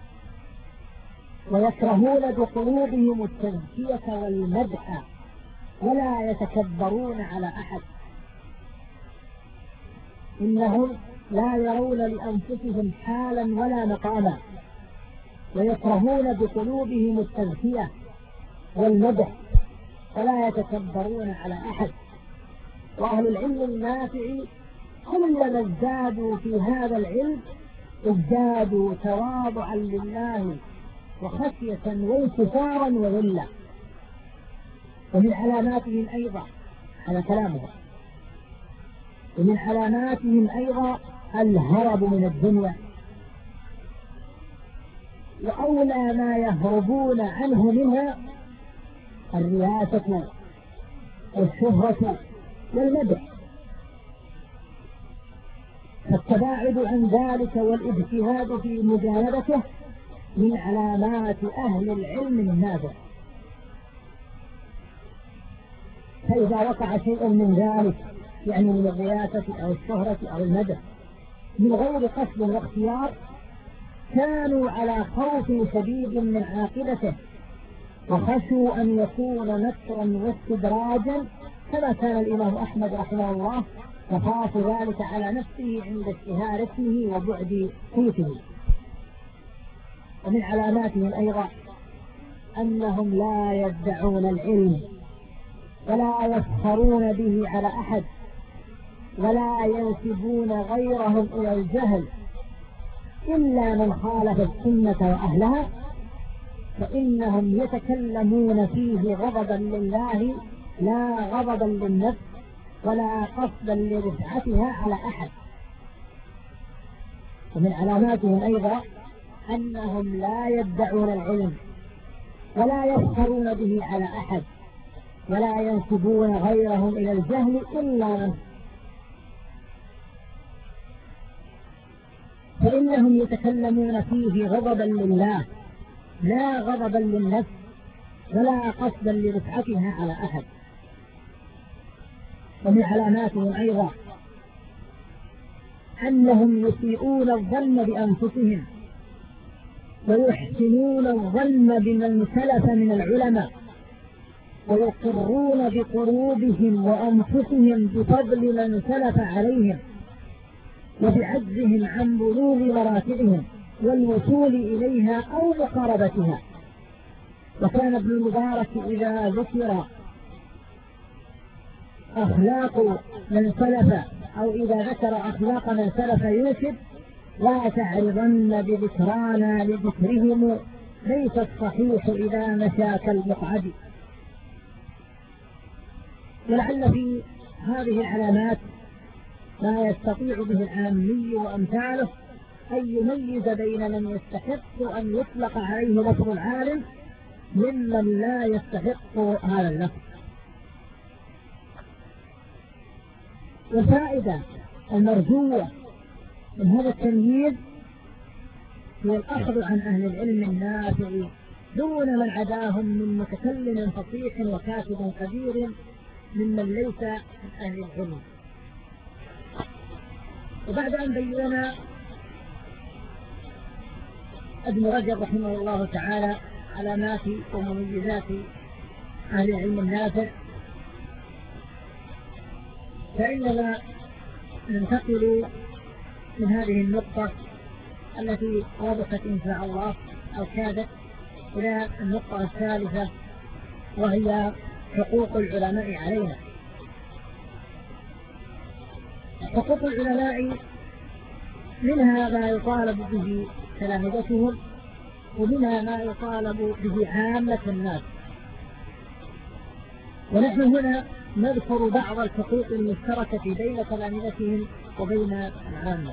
ويكرهون بقلوبهم التزكية والمدح، ولا يتكبرون على أحد. إنهم لا يرون لأنفسهم حالا ولا مقاما، ويكرهون بقلوبهم التزكية والمدح، ولا يتكبرون على أحد. وأهل العلم النافع كلما ازدادوا في هذا العلم ازدادوا تواضعا لله وخشية وانكسارا وذلا. ومن علاماتهم أيضا على كلامه: ومن علاماتهم أيضا الهرب من الدنيا، وأولى ما يهربون عنه منها الرياسة والشهرة والمدح، فالتباعد عن ذلك والاجتهاد في مجانبته من علامات أهل العلم النافع. فإذا وقع شيء من ذلك، يعني من الرياسة أو الشهرة أو المدح، من غير قصد واختيار، كانوا على خوف شديد من عاقبته، وخشوا أن يكون نكرا واستدراجا، كما كان الإمام أحمد رحمه الله يخاف ذلك على نفسه عند اشتهار اسمه وبعد صيته. ومن علاماتهم أيضا أنهم لا يدعون العلم ولا يفخرون به على أحد ولا ينسبون غيرهم إلى الجهل إلا من خالف السنة وأهلها، فإنهم يتكلمون فيه غضبا لله لا غضبا للنفس ولا قصدا لرفعتها على أحد. ومن علاماتهم أيضا أنهم لا يدعون العلم ولا يفخرون به على أحد ولا ينسبون غيرهم إلى الجهل إلا من، فإنهم يتكلمون فيه غضبا لله لا غضبا للنفس ولا قصدا لرفعتها على أحد. ومن علاماتهم أيضا أنهم يسيئون الظن بأنفسهم ويحسنون الظن بمن سلف من العلماء، ويقرون بقلوبهم وأنفسهم بفضل من سلف عليهم وبعجزهم عن بلوغ مراتبهم والوصول إليها أو مقاربتها. وكان ابن المبارك إذا ذكر أخلاق من سلف أو إذا ذكر أخلاق من سلف يوسف: لا تعرضن بذكرانا لذكرهم، ليس الصحيح إذا مشى كالمقعد. ولعل في هذه العلامات ما يستطيع به العامي وأمثاله أن يميز بين من يستحق أن يطلق عليه لفظ العالم ممن لا يستحق هذا اللفظ. والفائدة المرجوة من هذا التمييز هو الأخذ عن أهل العلم النافع دون من عداهم من متكلم فصيح وكاتب كبير ممن ليس من أهل العلم. وبعد أن بينا ابن رجب رحمه الله تعالى علامات ومميزات أهل العلم النافع، فإننا ننتقل من هذه النقطة التي ربطت إن شاء الله أو كادت إلى النقطة الثالثة، وهي حقوق العلماء علينا. حقوق العلماء منها ما يطالب به تلامذتهم، ومنها ما يطالب به عامة الناس. ونحن هنا نذكر بعض الحقوق المشتركة بين تلامذتهم وبين العامة.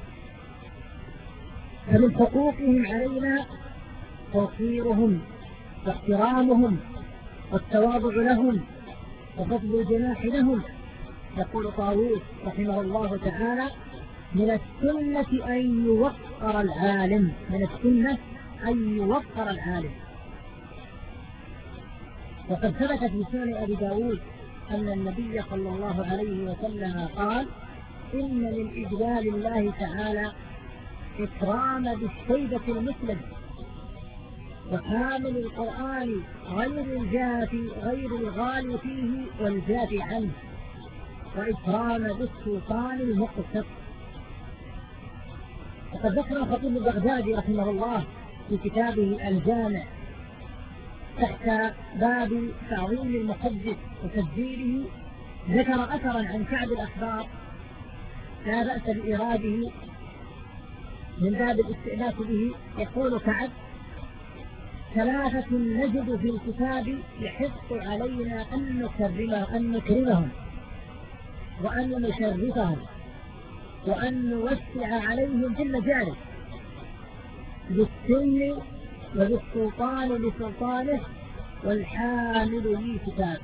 فمن حقوقهم علينا توقيرهم واحترامهم والتواضع لهم وخفض الجناح لهم. يقول طاووس رحمه الله تعالى: من السنة أن يوقر العالم، من السنة أن يوقر العالم. وقد ثبت في سنن أبي داود أن النبي صلى الله عليه وسلم قال: إن من إجلال الله تعالى إكرام بالشيبة المسلم وحامل القرآن غير الغالي فيه والجافي عنه، وإكرام بالسلطان المقسط. وقد ذكر الخطيب البغدادي رحمه الله في كتابه الجامع تحت باب تعظيم المحدث وتسجيله، ذكر أثرا عن كعب الأحبار لا بأس بإراده من باب الاستئناس به. يقول كعب: ثلاثة نجد في الكتاب يحق علينا أن نكرمهم: وأن نشرفهم وأن نوسع عليهم في المجالس بالسن وبالسلطان لسلطانه والحامل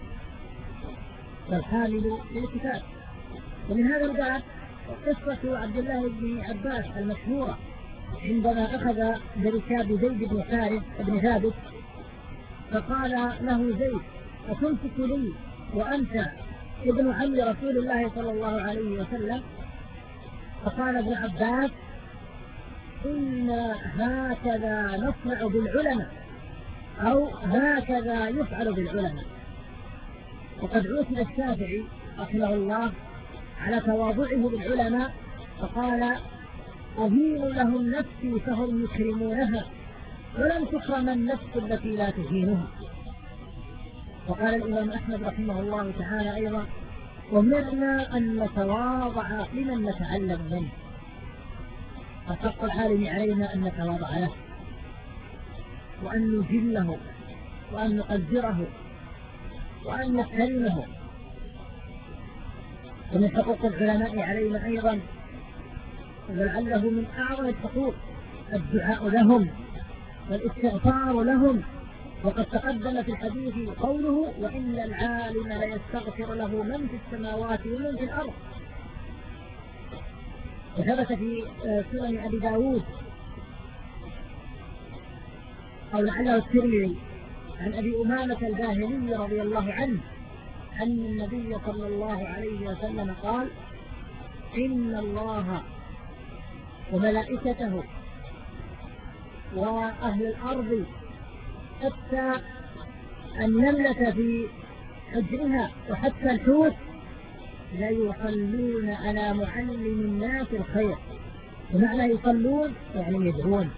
للكتاب. ومن هذا الباب قصة عبد الله بن عباس المشهورة عندما أخذ بركاب زيد بن ثابت فقال له زيد: أتمسك لي وأنت ابن عم رسول الله صلى الله عليه وسلم؟ فقال ابن عباس: إن هكذا نصنع بالعلماء، أو هكذا يفعل بالعلماء. وقد عوتب الشافعي رحمه الله على تواضعه بالعلماء فقال: أهين لهم نفسي فهم يكرمونها ولم تكرم النفس التي لا تهينها. وقال الإمام أحمد رحمه الله تعالى أيضا: أمرنا أن نتواضع لمن نتعلم منه. فحق العالم علينا أن نتواضع له وأن نجله وأن نقدره وأن نحترمه. ومن حقوق العلماء علينا أيضا ولعله من أعظم الحقوق الدعاء لهم والاستغفار لهم. وقد تقدم في الحديث قوله: وإن العالم ليستغفر له من في السماوات ومن في الأرض. وثبت في سنن أبي داود أو لعله الترمذي عن أبي أمامة الباهلي رضي الله عنه أن النبي صلى الله عليه وسلم قال: إن الله وملائكته وأهل الأرض حتى النملة في حجرها وحتى الحوت لا يصلون على معلم الناس الخير. بمعنى يصلون يعني يدعون.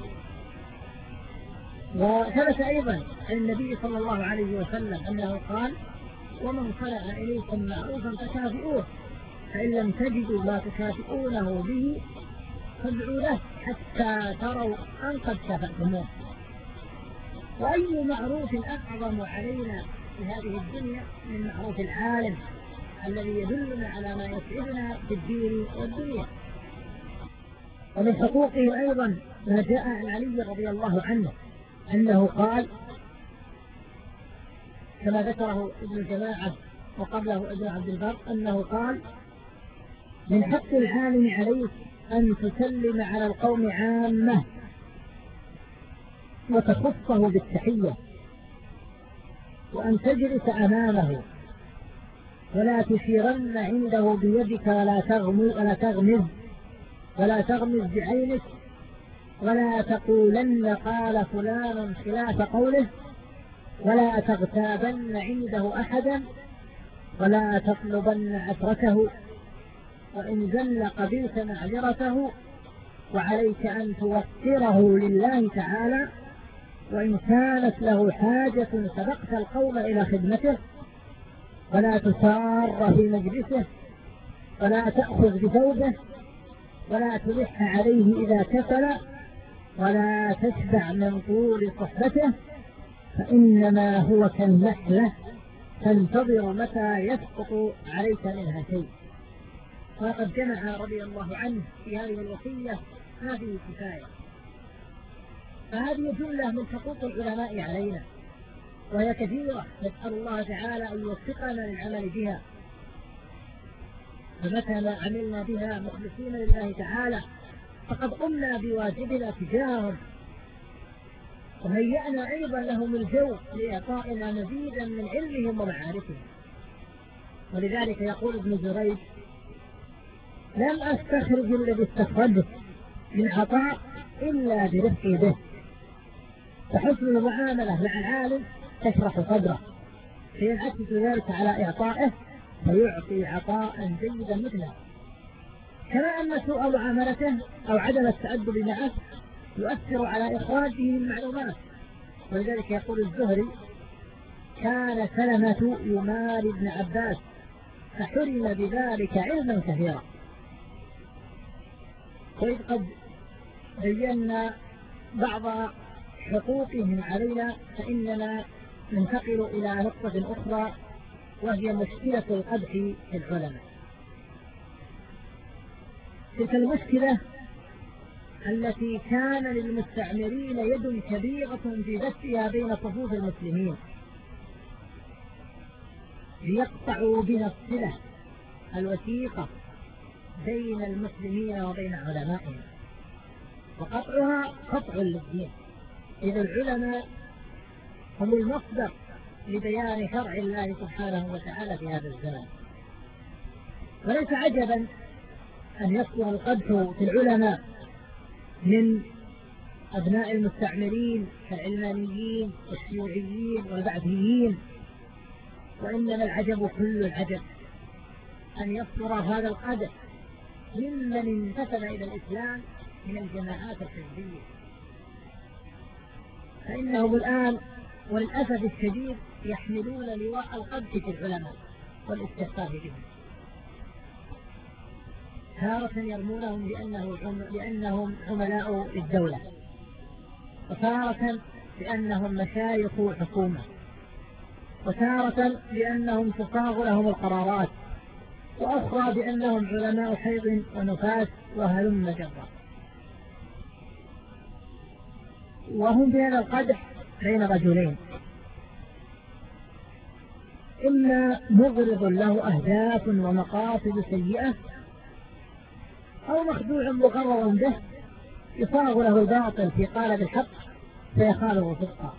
وثبت أيضا عن النبي صلى الله عليه وسلم أنه قال: ومن صنع إليكم معروفا فكافئوه، فإن لم تجدوا ما تكافئونه به فادعوا له حتى تروا أن قد كافأتموه. وأي معروف أعظم علينا في هذه الدنيا من معروف العالم الذي يدلنا على ما يسعدنا في الدين والدنيا. ومن حقوقه أيضا ما جاء عن علي رضي الله عنه أنه قال كما ذكره ابن الجماعة وقبله ابن عبد البر أنه قال: من حق العالم عليك أن تسلم على القوم عامة وتخصه بالتحية، وأن تجلس أمامه ولا تشيرن عنده بيدك ولا تغمز بعينك، ولا تقولن قال فلان خلاف قوله، ولا تغتابن عنده أحدا، ولا تطلبن عثرته، وإن زل قبلت معذرته، وعليك أن توقره لله تعالى، وإن كانت له حاجة سبقت القوم إلى خدمته، ولا تسار في مجلسه، ولا تأخذ بثوبه، ولا تلح عليه إذا كسل، ولا تشبع من طول صحبته، فإنما هو كالنحلة تنتظر متى يسقط عليك منها شيء. وقد جمع رضي الله عنه في هذه الوصية هذه كفاية. فهذه جملة من حقوق العلماء علينا، وهي كثيرة، نسأل الله تعالى أن يوفقنا للعمل بها. فمتى ما عملنا بها مخلصين لله تعالى فقد قمنا بواجبنا تجاههم، وهيأنا أيضا لهم الجو لإعطائنا مزيدا من علمهم ومعارفهم. ولذلك يقول ابن جريج: لم أستخرج الذي استخرجت من عطاء إلا برفقي به. فحسن المعاملة مع العالم تشرح صدره، فينعكس ذلك على إعطائه فيعطي عطاء جيدا مثله. كما أن سوء معاملته أو عدم التأدب معه يؤثر على إخراجه من المعلومات. ولذلك يقول الزهري: كان سلمة يماري ابن عباس فحرم بذلك علما كثيرا. وإذ قد بينا بعض حقوقهم علينا فإننا ننتقل إلى نقطة أخرى، وهي مشكلة القدح في العلماء. تلك المشكلة التي كان للمستعمرين يد كبيرة في بثها بين صفوف المسلمين ليقطعوا بها الصلة الوثيقة بين المسلمين وبين علمائهم، وقطعها قطع للدين، إذ العلماء هم المصدر لبيان شرع الله سبحانه وتعالى في هذا الزمان. وليس عجبا أن يصدر القدح في العلماء من أبناء المستعمرين كالعلمانيين والشيوعيين والبعثيين، وإنما العجب كل العجب أن يصدر هذا القدح ممن انتسب إلى الإسلام من الجماعات الحزبية، فإنهم الآن وللأسف الشديد يحملون لواء القدح في العلماء والاستخفاف بهم، تارة يرمونهم لأنهم عملاء للدولة، وتارة بأنهم مشايخ حكومة، وتارة بأنهم تصاغ لهم القرارات، وأخرى بأنهم علماء حيض ونفاس وهلم جرا. وهم في هذا القدح بين رجلين، إما مغرض له أهداف ومقاصد سيئة، أو مخدوع مغرر به يصاغ له الباطل في قالب الحق فيخالف صدقا.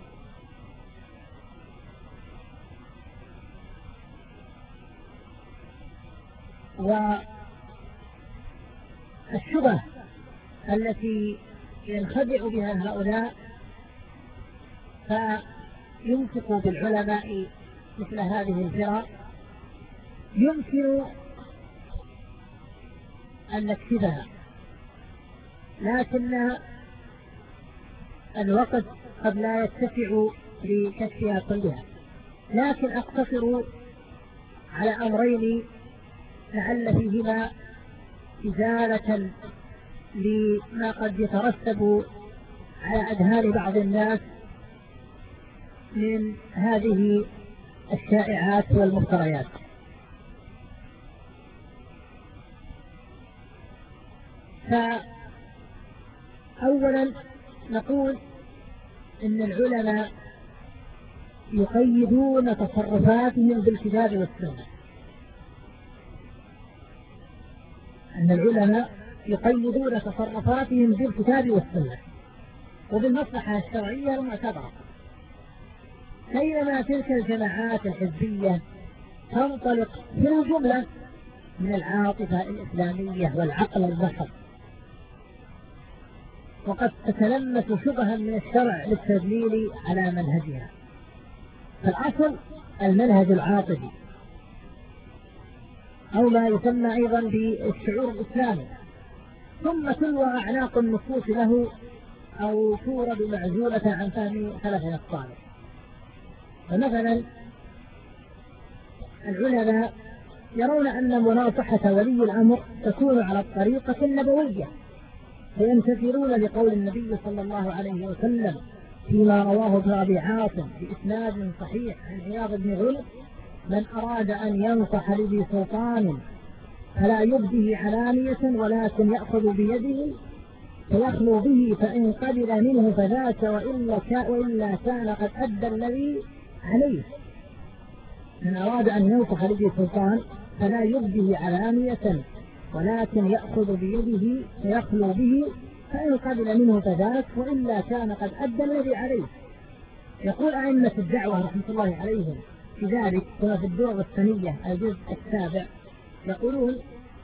والشبه التي ينخدع بها هؤلاء فينفق بالعلماء مثل هذه الفرق يمكن أن نكتبها، لكن الوقت قد لا يتسع لكشفها كلها، لكن أقتصر على أمرين لعل فيهما إزالة لما قد يترتب على أذهان بعض الناس من هذه الشائعات والمفتريات. فأولا نقول إن العلماء يقيدون تصرفاتهم بالكتاب والسنة، أن العلماء يقيدون تصرفاتهم بالكتاب والسنة وبالمصلحة الشرعية المعتبرة، بينما تلك الجماعات الحزبية تنطلق في الجملة من العاطفة الإسلامية والعقل المحض، وقد تتلمس شبها من الشرع للتدليل على منهجها. فالأصل المنهج العاطفي أو ما يسمى أيضا بالشعور الإسلامي، ثم تلوى أعناق النصوص له أو تورد معزولة عن فهم سلفنا الصالح. فمثلا العلماء يرون أن مناصحة ولي الأمر تكون على الطريقة النبوية، فيمتثلون لقول النبي صلى الله عليه وسلم فيما رواه ابن أبي عاصم بإسناد صحيح عن عياض بن غلب: من أراد أن ينصح لذي سلطان فلا يبديه علانية ولكن يأخذ بيده فيخلو به، فإن قبل منه فذاك وإلا كان قد أدى الذي عليه. من أراد أن ينصح لذي سلطان فلا يبديه علانية ولكن يأخذ بيده فيخلو به، فإن قبل منه فذاك وإلا كان قد أدى الذي عليه. يقول أئمة الدعوة رحمة الله عليهم في ذلك كما في الدور الثانية الجزء 7، يقولون: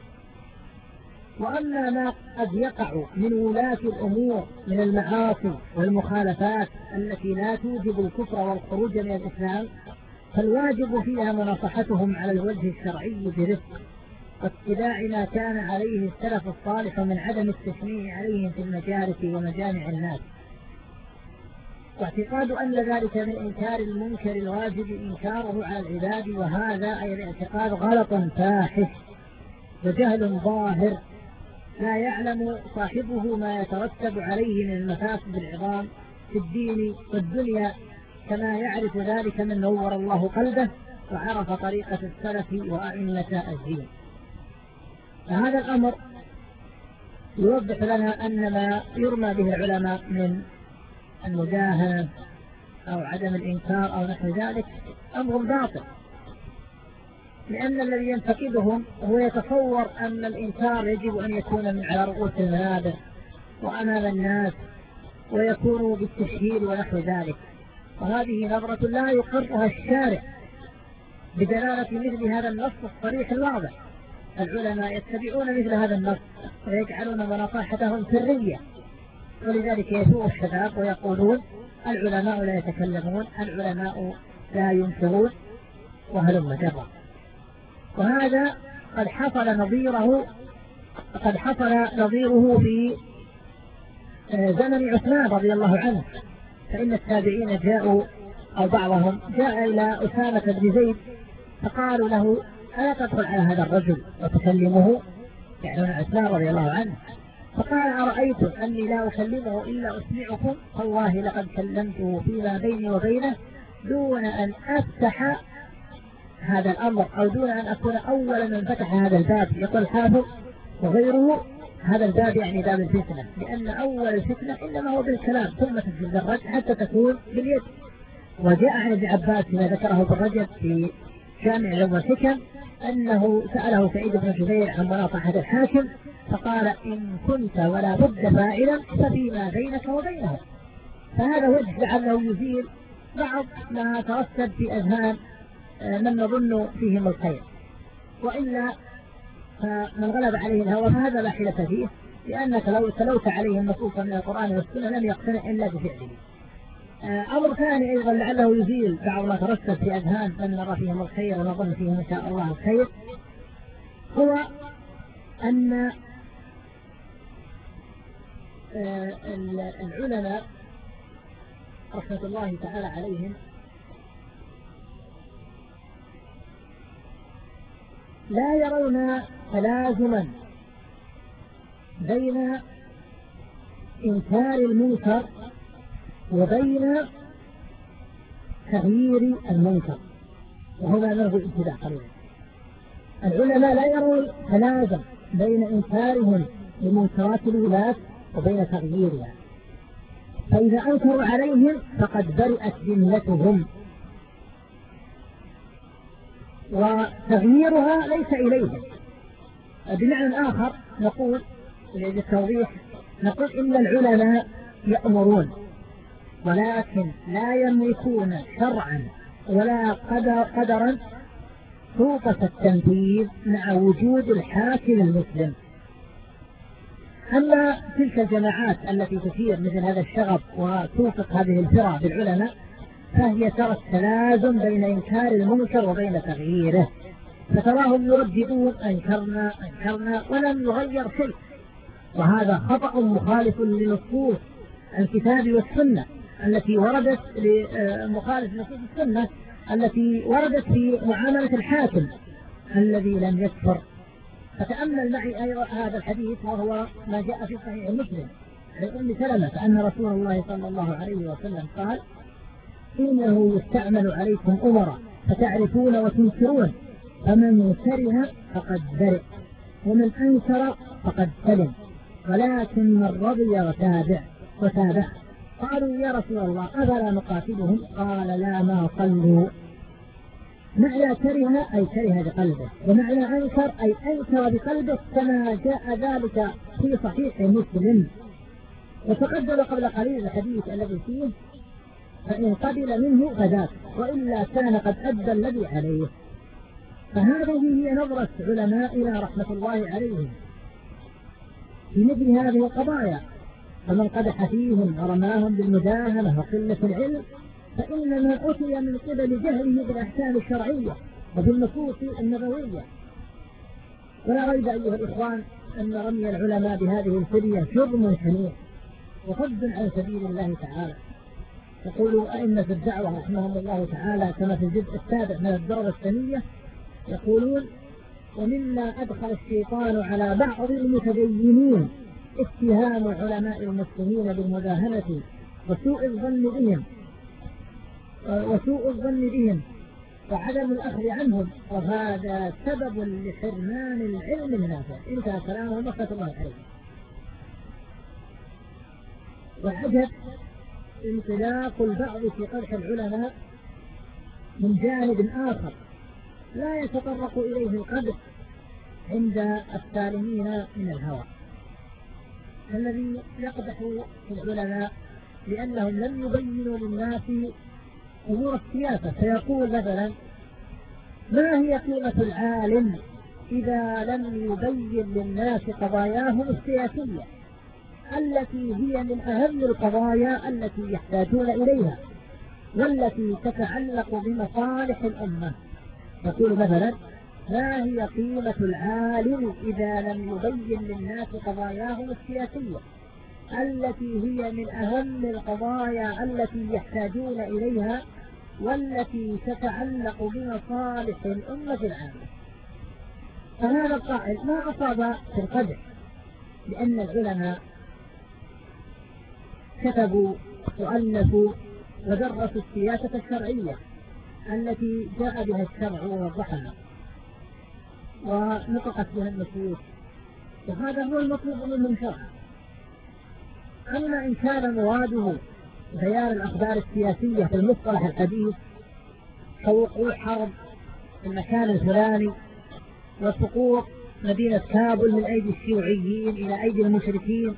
وأما ما قد يقع من ولاة الأمور من المعاصي والمخالفات التي لا توجب الكفر والخروج من الإسلام، فالواجب فيها مناصحتهم على الوجه الشرعي برفق، واتباع ما كان عليه السلف الصالح من عدم التشنيع عليهم في المجالس ومجامع الناس، واعتقاد أن ذلك من إنكار المنكر الواجب إنكاره على العباد، وهذا أي الاعتقاد غلط فاحش وجهل ظاهر لا يعلم صاحبه ما يترتب عليه من المفاسد العظام في الدين والدنيا، كما يعرف ذلك من نور الله قلبه وعرف طريقة السلف وأئمة الدين. فهذا الأمر يوضح لنا أن ما يرمى به العلماء من المجاهرة أو عدم الإنكار أو نحو ذلك أمر باطل، لأن الذي ينتقدهم هو يتصور أن الإنكار يجب أن يكون من على رؤوس المنابر وأمام الناس ويكون بالتشهير ونحو ذلك، وهذه نظرة لا يقرها الشارع بدلالة مثل هذا النص الصريح الواضح. العلماء يتبعون مثل هذا النص ويجعلون مناصحتهم سرية، ولذلك يسوء الشباب ويقولون العلماء لا يتكلمون، العلماء لا ينكرون، وهلم جرا. وهذا قد حصل نظيره في زمن عثمان رضي الله عنه، فإن التابعين جاءوا أو بعضهم جاء إلى أسامة بن زيد فقالوا له ألا تدخل على هذا الرجل وتكلمه، يعني عثمان رضي الله عنه، فقال أرأيتم أني لا أكلمه إلا أسمعكم، والله لقد كلمته فيما بيني وبينه دون أن أفتح هذا الأمر أو دون أن أكون أول من فتح هذا الباب. يقول الحافظ وغيره هذا الباب يعني باب الفتنة، لأن أول الفتنة إنما هو بالكلام ثم تسجد الرد حتى تكون باليد. وجاء عن ابن عباس ما ذكره بالرجب في جامع العلوم والحكم أنه سأله سعيد بن جبير عن مناصحة الحاكم فقال إن كنت ولا بد فاعلا ففيما بينك وبينه. فهذا وجه لعله يزيل بعض ما ترتب في أذهان من نظن فيهم الخير، وإلا فمن غلب عليه الهوى فهذا لا حيلة فيه، لأنك لو تلوت عليهم نصوصا من القرآن والسنة لم يقتنع إلا بفعله. أمر ثاني أيضا لعله يزيل بعض ما ترتب في أذهان من نرى فيهم الخير ونظن فيهم إن شاء الله الخير، هو أن العلماء رحمة الله تعالى عليهم لا يرون تلازما بين إنكار المنكر وبين تغيير المنكر، وهنا نرجو الابتداء قليلا. العلماء لا يرون تلازم بين إنكارهم لمنكرات الولاة وبين تغييرها، فإذا أنكروا عليهم فقد برئت ذمتهم، وتغييرها ليس إليهم. بمعنى آخر نقول للتوضيح نقول إن العلماء يأمرون ولكن لا يملكون شرعا ولا قدرا سوقة التنفيذ مع وجود الحاكم المسلم. أما تلك الجماعات التي تثير مثل هذا الشغب وتوفق هذه الفرع بالعلماء فهي ترى التلازم بين إنكار المنكر وبين تغييره، فتراهم يرددون أنكرنا ولم يغير شيء، وهذا خطأ مخالف لنصوص الكتاب والسنة التي وردت مخالف نصوص السنة التي وردت في معاملة الحاكم الذي لم يكفر. فتأمل معي أيضا هذا الحديث وهو ما جاء في صحيح مسلم عن أم سلمة أن رسول الله صلى الله عليه وسلم قال إنه يستعمل عليكم أمراء فتعرفون وتنكرون، فمن كره فقد برئ ومن أنكر فقد سلم، ولكن من رضي وتابع. قالوا يا رسول الله أفلا نقاتلهم؟ قال لا ما قلوا. معنى كره أي كره بقلبه، ومعنى أنكر أي أنكر بقلبه، كما جاء ذلك في صحيح مسلم. وتقدم قبل قليل الحديث الذي فيه فإن قبل منه فذاك وإلا كان قد أدى الذي عليه. فهذه هي نظرة علمائنا رحمة الله عليهم في مثل هذه القضايا. فمن قدح فيهم ورماهم بالمداهنة وقلة العلم فإنما أتي من قبل جهله بالأحكام الشرعية وبالنصوص النبوية. ولا ريب أيها الإخوان أن رمي العلماء بهذه الفرية جرم شنيع وصد عن سبيل الله تعالى. يقول أئمة الدعوة رحمهم الله تعالى كما في الجزء السابع من الدرجة الثانية يقولون ومما أدخل الشيطان على بعض المتدينين اتهام علماء المسلمين بالمداهنة وسوء الظن بهم وعدم الأخذ عنهم، وهذا سبب لحرمان العلم النافع. انتهى كلامه رحمة الله عليه. والعجب انطلاق البعض في قدح العلماء من جانب آخر لا يتطرق إليه القدح عند السالمين من الهوى، الذي يقدح في العلماء لأنهم لم يبينوا للناس أمور السياسة، فيقول مثلا: ما هي قيمة العالم إذا لم يبين للناس قضاياهم السياسية التي هي من أهم القضايا التي يحتاجون إليها والتي تتعلق بمصالح الأمة. يقول مثلا: ما هي قيمة العالم إذا لم يبين للناس قضاياهم السياسية التي هي من أهم القضايا التي يحتاجون إليها والتي تتعلق بمصالح الأمة العامة. فهذا القائل ما أصاب في القدح، لأن العلماء كتبوا وألفوا ودرسوا السياسة الشرعية التي جاء بها الشرع ووضحها ونطقت بها النصوص، وهذا هو المطلوب منهم شرعا. أما إن كان مراده بيان الأخبار السياسية في المصطلح الحديث كوقوع حرب في المكان الفلاني وسقوط مدينة كابل من أيدي الشيوعيين إلى أيدي المشركين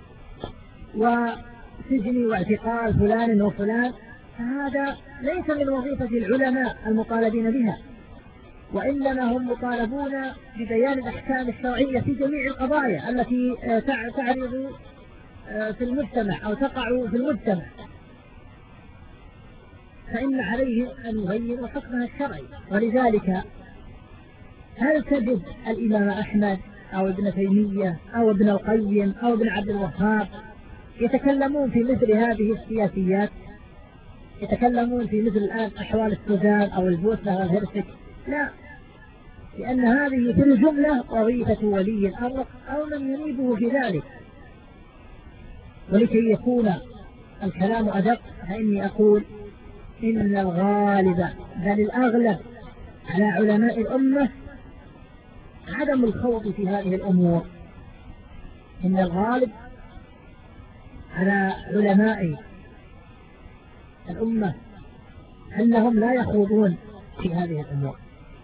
وسجن واعتقال فلان وفلان، فهذا ليس من وظيفة العلماء المطالبين بها، وإنما هم مطالبون ببيان الأحكام الشرعية في جميع القضايا التي تعرض في المجتمع أو تقع في المجتمع، فإن عليهم أن يبينوا حكمها الشرعي. ولذلك هل تجد الإمام أحمد أو ابن تيمية أو ابن القيم أو ابن عبد الوهاب يتكلمون في مثل هذه السياسيات؟ يتكلمون في مثل الآن أحوال السودان أو البوسنة والهرسك؟ لا، لأن هذه في الجملة وظيفة ولي الأمر أو من ينيبه في ذلك. ولكي يكون الكلام أدق فإني أقول إن الغالب بل الأغلب على علماء الأمة عدم الخوض في هذه الأمور. إن الغالب على علماء الأمة أنهم لا يخوضون في هذه الأمور.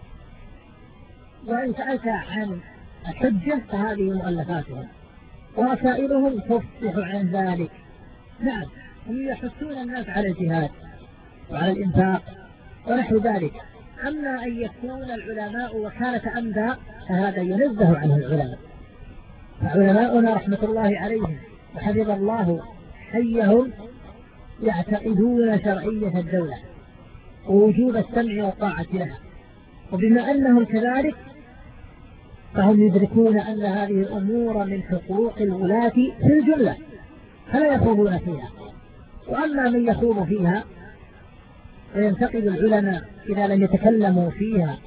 وإن سألت عن الحجة فهذه مؤلفاتهم ورسائلهم تفصح عن ذلك. نعم، هم يحثون الناس على الجهاد وعلى الإنفاق ونحو ذلك، أما أن يكون العلماء وكالة أنباء فهذا ينزه عنه العلماء. فعلماؤنا رحمة الله عليهم وحفظ الله حيهم يعتقدون شرعية الدولة ووجوب السمع والطاعة لها، وبما أنهم كذلك فهم يدركون أن هذه الأمور من حقوق الولاة في الجملة فلا يخوضون فيها. وأما من يخوض فيها وينتقد العلماء إذا لم يتكلموا فيها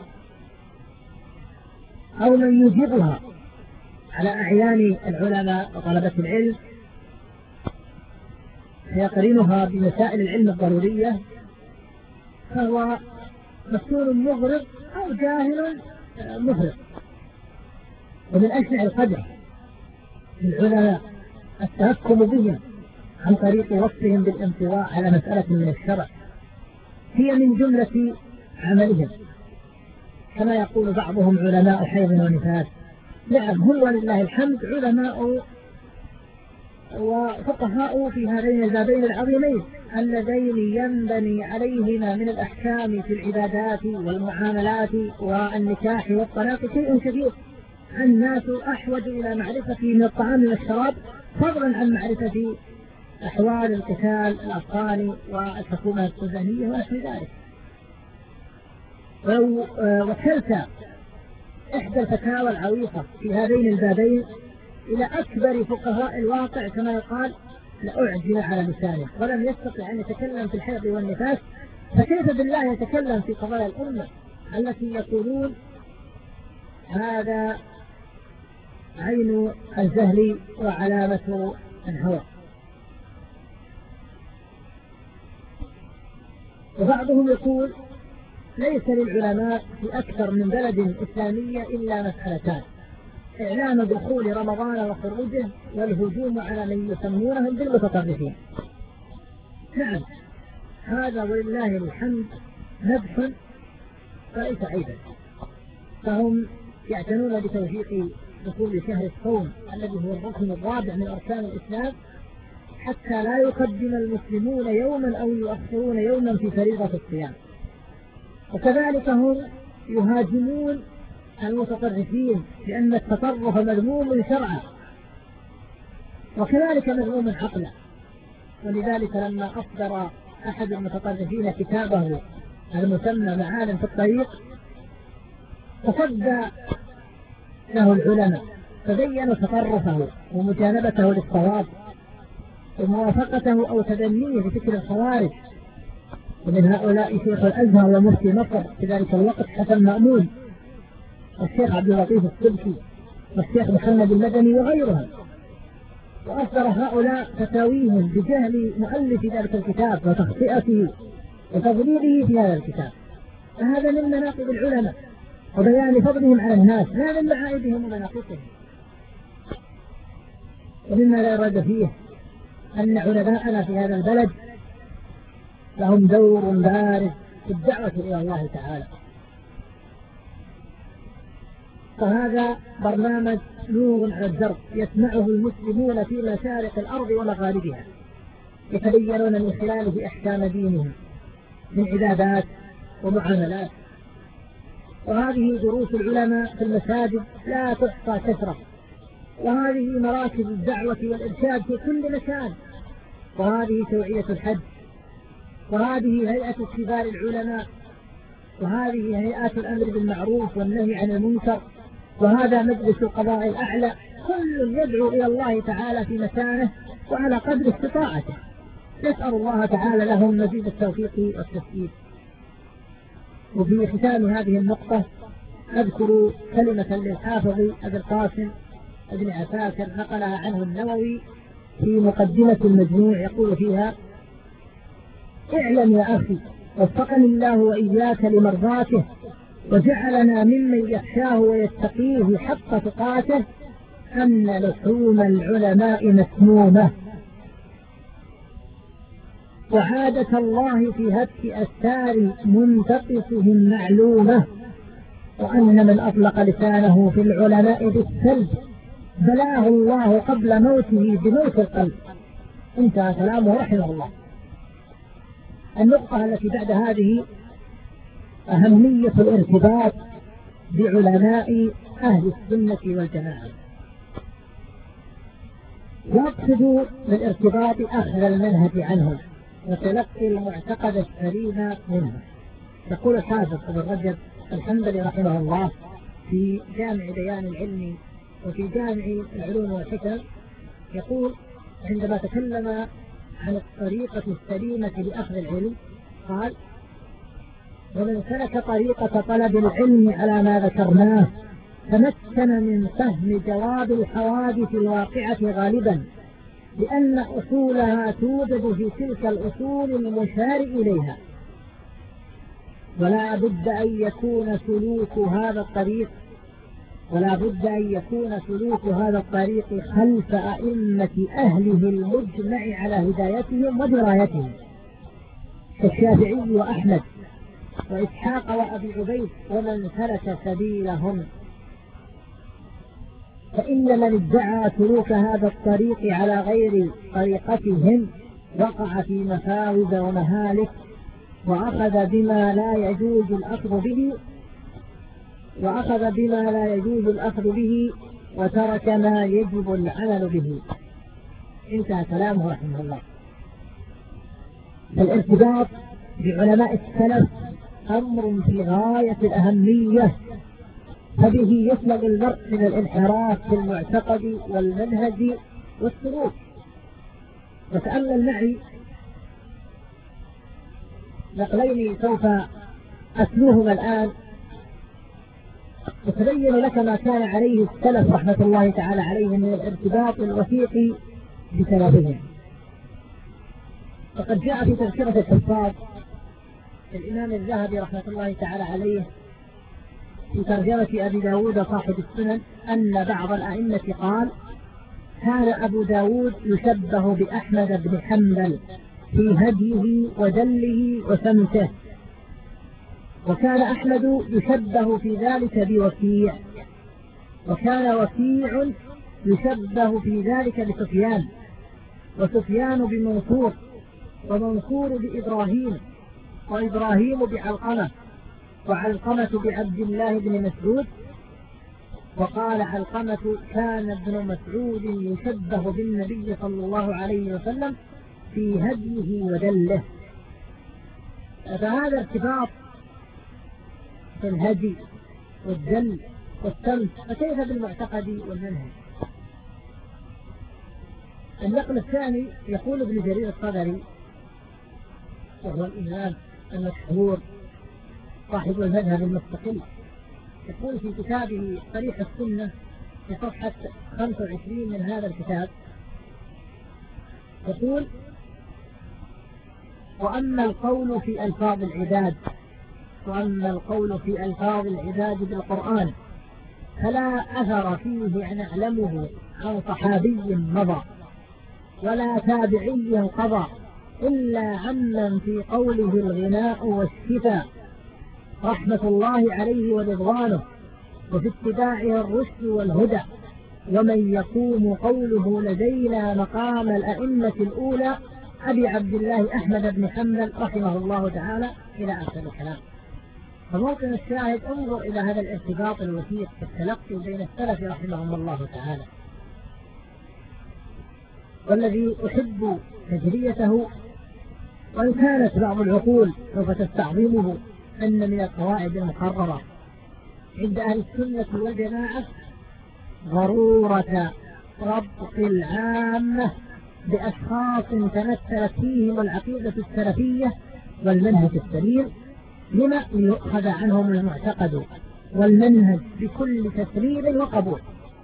أو من يجيبها على أعيان العلماء وطلبة العلم فيقرنها بمسائل العلم الضرورية فهو مسؤول مغرض أو جاهل مفرط. ومن أشنع القدح للعلماء التهكم بهم عن طريق وصفهم بالانطواء على مسألة من الشرع هي من جملة عملهم، كما يقول بعضهم علماء حيض ونفاس. نعم، هم ولله الحمد علماء وفقهاء في هذين البابين العظيمين اللذين ينبني عليهما من الأحكام في العبادات والمعاملات والنكاح والطلاق شيء كثير. الناس أحوج إلى معرفة من الطعام والشراب فضلا عن معرفة أحوال القتال الأفغاني والحكومة السودانية ونحو ذلك. ولو وكلت إحدى الفتاوى العويصة في هذين البابين إلى أكبر فقهاء الواقع كما يقال لأعجل على لسانه ولم يستطع أن يتكلم في الحيض والنفاس، فكيف بالله يتكلم في قضايا الأمة التي يقولون هذا عين الجهل وعلامة الهوى. وبعضهم يقول ليس للعلماء في أكثر من بلد إسلامية إلا مسألتان: إعلان دخول رمضان وخروجه والهجوم على من يسمونهم بالمتطرفين. نعم، هذا ولله الحمد مدح وليس عيبا، فهم يعتنون بتوثيق دخول شهر الصوم الذي هو الركن الرابع من أركان الإسلام، حتى لا يقدم المسلمون يوما أو يؤخرون يوما في فريضة الصيام. وكذلك هم يهاجمون المتطرفين لأن التطرف مذموم شرعا وكذلك مذموم عقلا. ولذلك لما أصدر أحد المتطرفين كتابه المسمى معالم في الطريق تصدى له العلماء فبينوا تطرفه ومجانبته للصواب وموافقته أو تبنيه بفكر الخوارج. ومن هؤلاء شيخ الأزهر ومفتي مصر في ذلك الوقت حسن مأمون والشيخ عبد اللطيف السبكي والشيخ محمد المدني وغيرهم. وأصدر هؤلاء فتاويهم بجهل مؤلف ذلك الكتاب وتخطئته وتضليله في هذا الكتاب. فهذا من مناقب العلماء وبيان فضلهم على الناس لا من معايبهم ومناقصهم. ومما لا يراد فيه أن علماءنا في هذا البلد لهم دور بارز في الدعوة إلى الله تعالى. فهذا برنامج نور على الدرب يسمعه المسلمون في مشارق الأرض ومغاربها، يتبينون من خلاله أحكام دينهم من عبادات ومعاملات. وهذه دروس العلماء في المساجد لا تحصى كثرة، وهذه مراكز الدعوة والإرشاد في كل مكان، وهذه توعية الحج، وهذه هيئة كبار العلماء، وهذه هيئات الأمر بالمعروف والنهي عن المنكر، وهذا مجلس القضاء الأعلى. كل يدعو إلى الله تعالى في مكانه وعلى قدر استطاعته. نسأل الله تعالى لهم مزيد التوفيق والتسديد. وفي ختام هذه النقطة أذكر كلمة للحافظ أبي القاسم ابن عساكر نقلها عنه النووي في مقدمة المجموع، يقول فيها: اعلم يا أخي وفقني الله وإياك لمرضاته وجعلنا ممن يخشاه ويتقيه حق تقاته أن لحوم العلماء مسمومة، وعادة الله في هتك أستار منتقصهم معلومة، وأن من أطلق لسانه في العلماء بالسلب بلاه الله قبل موته بموت القلب. انتهى كلامه رحمه الله. النقطة التي بعد هذه أهمية الارتباط بعلماء أهل السنة والجماعة. يقصد بالارتباط أخذ المنهج عنهم وتلقي المعتقد السليم منهم. يقول الحافظ ابن رجب الحنبلي رحمه الله في جامع بيان العلم وفي جامع العلوم والحكم، يقول عندما تكلم عن الطريقة السليمة لأخذ العلم قال: ومن سلك طريقة طلب العلم على ما ذكرناه تمكن من فهم جواب الحوادث الواقعة غالبا، لأن أصولها توجد في تلك الأصول المشار إليها، ولا بد أن يكون سلوك هذا الطريق خلف أئمة أهله المجمع على هدايتهم ودرايتهم كالشافعي وأحمد وإسحاق وأبي عبيد ومن سلك سبيلهم. فإن من ادعى سلوك هذا الطريق على غير طريقتهم وقع في مفاوز ومهالك، وأخذ بما لا يجوز الأخذ به وترك ما يجب العمل به. انتهى كلامه رحمه الله. الارتباط بعلماء السلف أمر في غاية الأهمية، فبه يسلم المرء من الانحراف في المعتقد والمنهج والسلوك. وتأمل معي نقلين سوف أتلوهما الآن وتبين لك ما كان عليه السلف رحمة الله تعالى عليهم من الارتباط الوثيق بسلفهم. وقد جاء في تذكرة الحفاظ الإمام الذهبي رحمة الله تعالى عليه في ترجمة أبي داود صاحب السنن أن بعض الأئمة قال: كان أبو داود يشبه بأحمد بن حنبل في هديه ودله وسمته، وكان أحمد يشبه في ذلك بوكيع، وكان وكيع يشبه في ذلك بسفيان، وسفيان بمنصور، ومنصور بإبراهيم، وإبراهيم بعلقمة، وعلقمة بعبد الله بن مسعود. وقال علقمة: كان ابن مسعود يشبه بالنبي صلى الله عليه وسلم في هديه ودله. فهذا ارتباط في الهدي والدل والسمت، فكيف بالمعتقد والمنهج؟ النقل الثاني يقول ابن جرير الطبري، وهو الإمام المشهور صاحب المذهب المستقل، يقول في كتابه صريح السنة في صفحة 25 من هذا الكتاب، يقول: وأما القول في ألفاظ العباد بالقرآن فلا أثر فيه نعلمه عن صحابي مضى ولا تابعي قضى، إلا عمن في قوله الغناء والشفاء رحمة الله عليه ورضوانه، وفي اتباعه الرشد والهدى، ومن يقوم قوله لدينا مقام الأئمة الأولى أبي عبد الله أحمد بن حنبل رحمه الله تعالى، إلى آخر الكلام. فموطن الشاهد: انظر إلى هذا الارتباط الوثيق في التلقي بين السلف رحمهم الله تعالى، والذي أحب تجريته، وإن كانت بعض العقول سوف تستعظمه، أن من القواعد المقررة عند أهل السنة والجماعة ضرورة ربط العامة بأشخاص تمثلت فيهم العقيدة السلفية والمنهج السليم، لما يؤخذ عنهم المعتقد والمنهج بكل تسليم وقبول،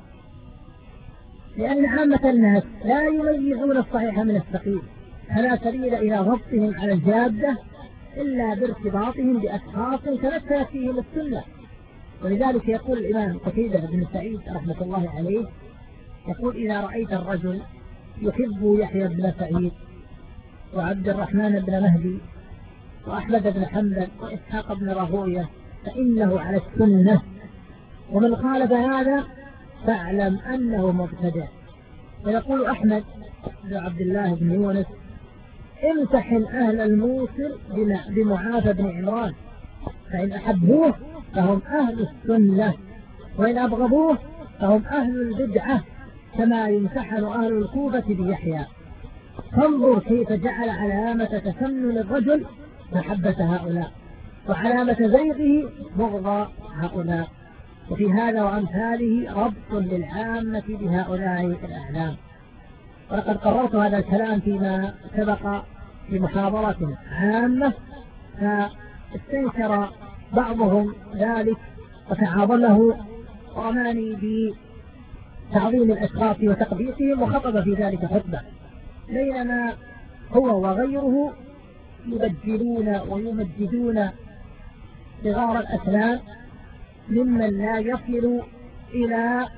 لأن عامة الناس لا يميزون الصحيح من السقيم، فلا سبيل إلى ضبطهم على الجادة إلا بارتباطهم بأشخاص تمثلت فيهم السنة. ولذلك يقول الإمام قتيبة بن سعيد رحمة الله عليه، يقول: إذا رأيت الرجل يحب يحيى بن سعيد وعبد الرحمن بن مهدي وأحمد بن حنبل وإسحاق بن راهوية فإنه على السنة، ومن خالف هذا فاعلم أنه مبتدع. ويقول أحمد بن عبد الله بن يونس: امتحن أهل الموصل بمعاذ بن عمران، فإن أحبوه فهم أهل السنة، وإن أبغضوه فهم أهل البدعة، كما يمتحن أهل الكوفة بيحيى. فانظر كيف جعل علامة تسنن الرجل محبة هؤلاء، وعلامة زيغه بغض هؤلاء. وفي هذا وأمثاله ربط للعامة بهؤلاء الأعلام. ولقد قررت هذا الكلام فيما سبق في محاضرة عامة، فاستنكر بعضهم ذلك وتعاظمه ورماني بتعظيم الأشخاص وتقديسهم، وخطب في ذلك خطبة، بينما هو وغيره يبجلون ويمجدون صغار الأسلام ممن لا يصل إلى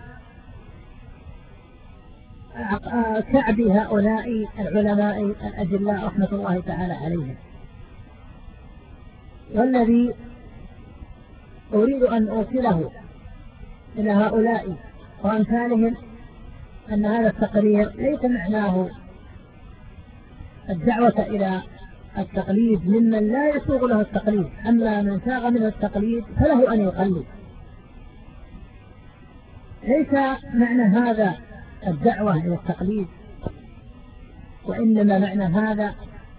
كعب هؤلاء العلماء الأجلاء رحمة الله تعالى عليهم. والذي أريد أن أوصله إلى هؤلاء وأمثالهم أن هذا التقرير ليس معناه الدعوة إلى التقليد ممن لا يسوغ له التقليد، أما من ساغ منه التقليد فله أن يقلد. ليس معنى هذا الدعوة إلى التقليد، وإنما معنى هذا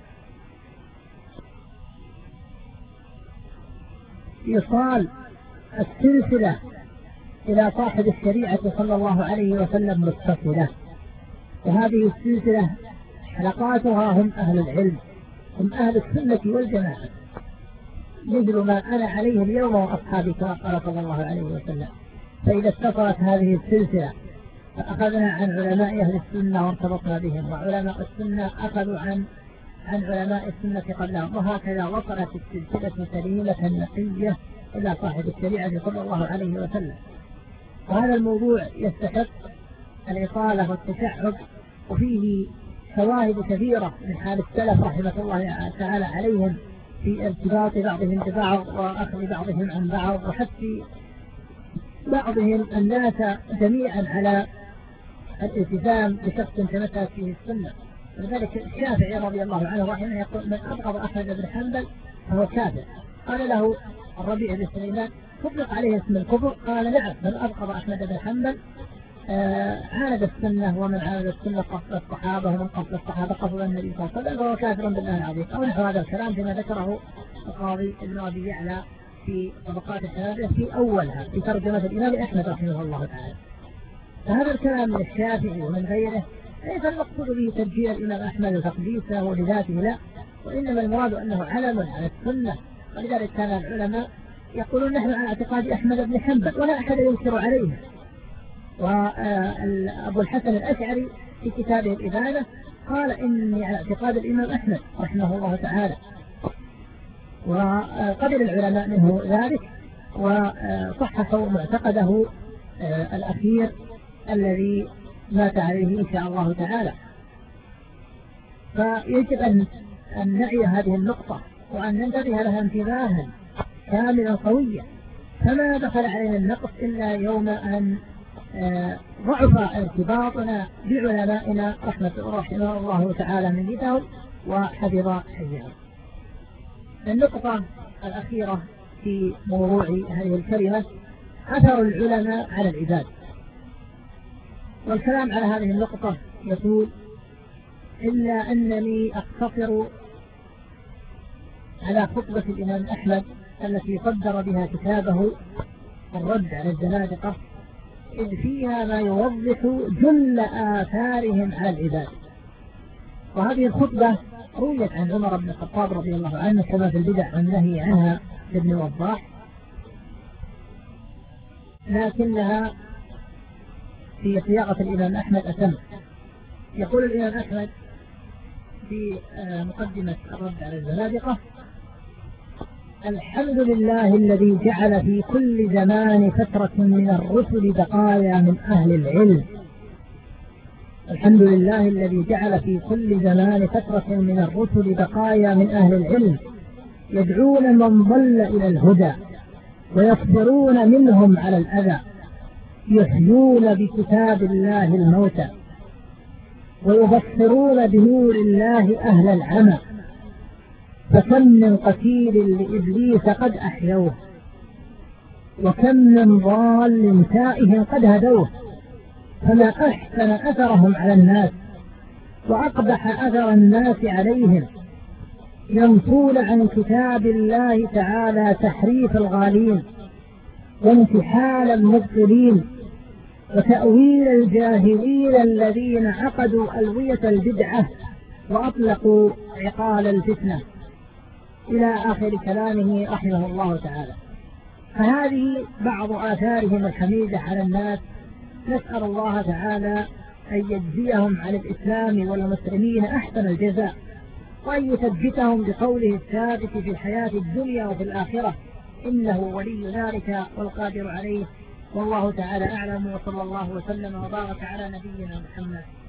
إيصال السلسلة إلى صاحب الشريعة صلى الله عليه وسلم متصلة. وهذه السلسلة حلقاتها هم أهل العلم، هم أهل السنة والجماعة، مثل ما أنا عليه اليوم وأصحابي كما قال صلى الله عليه وسلم. فإذا اتصلت هذه السلسلة فأخذنا عن علماء أهل السنة وارتبطنا بهم، وعلماء السنة أخذوا عن علماء السنة قبلهم، وهكذا وصلت السلسلة سليمة نقية إلا صاحب الشريعة صلى الله عليه وسلم. وهذا الموضوع يستحق الإطالة والتشعب، وفيه شواهد كثيرة من حال السلف رحمة الله تعالى عليهم في ارتباط بعضهم ببعض وأخذ بعضهم عن بعض وحث بعضهم الناس جميعا على الالتزام بشخص تمثلت فيه السنة. ولذلك الشافعي رضي الله عنه رحمه يقول: من أبغض أحمد بن حنبل فهو كافر. قال له الربيع بن سليمان: تطلق عليه اسم الكفر؟ قال: نعم، من أبغض أحمد بن حنبل عاند السنة، ومن عاند السنة قصد الصحابة، ومن قصد الصحابة قصد النبي صلى الله عليه وسلم، فهو كافر بالله العظيم. أو نحو هذا الكلام فيما ذكره القاضي ابن أبي يعلى في طبقات الحنابلة في أولها في ترجمة الإمام أحمد رحمه الله تعالى. فهذا الكلام من الشافعي ومن غيره ليس المقصود به تسجيل الإمام أحمد وتقديسه ولذاته، لا، وإنما المراد أنه علم على السنة. ولذلك كان العلماء يقولون: نحن على اعتقاد أحمد بن حنبل، ولا أحد ينكر عليه. وأبو الحسن الأشعري في كتابه الإبانة قال: إني على اعتقاد الإمام أحمد رحمه الله تعالى. وقبل العلماء منه ذلك وصححوا معتقده الأخير الذي مات عليه إن شاء الله تعالى. فيجب أن نعي هذه النقطة وأن ننتبه لها انتباها كاملا قويا، فما دخل علينا النقص إلا يوم أن ضعف ارتباطنا بعلمائنا رحمه الله تعالى من جدهم وحفظ حيهم. النقطة الأخيرة في موضوع هذه الكلمة: أثر العلماء على العباد. والكلام على هذه النقطة يقول: إلا أنني أقتصر على خطبة الإمام أحمد التي صدر بها كتابه الرد على الزنادقة، إذ فيها ما يوضح جل آثارهم على العباد. وهذه الخطبة رويت عن عمر بن الخطاب رضي الله عنه كما في البدع والنهي عنها لابن وضاح، لكنها في صياغة الإمام أحمد أتم. يقول الإمام أحمد في مقدمة الرد على الزنادقة: الحمد لله الذي جعل في كل زمان فترة من الرسل بقايا من أهل العلم. الحمد لله الذي جعل في كل زمان فترة من الرسل بقايا من أهل العلم يدعون من ضل إلى الهدى ويصبرون منهم على الأذى، يحيون بكتاب الله الموتى ويبصرون بنور الله أهل العمى، فكم من قتيل لإبليس قد أحيوه، وكم من ضال تائه قد هدوه، فما أحسن أثرهم على الناس وأقبح أثر الناس عليهم، ينفون عن كتاب الله تعالى تحريف الغالين وانتحال المبطلين وتأويل الجاهلين الذين عقدوا ألوية البدعة وأطلقوا عقال الفتنة، إلى آخر كلامه رحمه الله تعالى. فهذه بعض آثارهم الحميدة على الناس، نسأل الله تعالى أن يجزيهم على الإسلام والمسلمين أحسن الجزاء، وأن يثبتهم بقوله الثابت في الحياة الدنيا وفي الآخرة، إنه ولي ذلك والقادر عليه. والله تعالى أعلم، وصلى الله وسلم وبارك على نبينا محمد.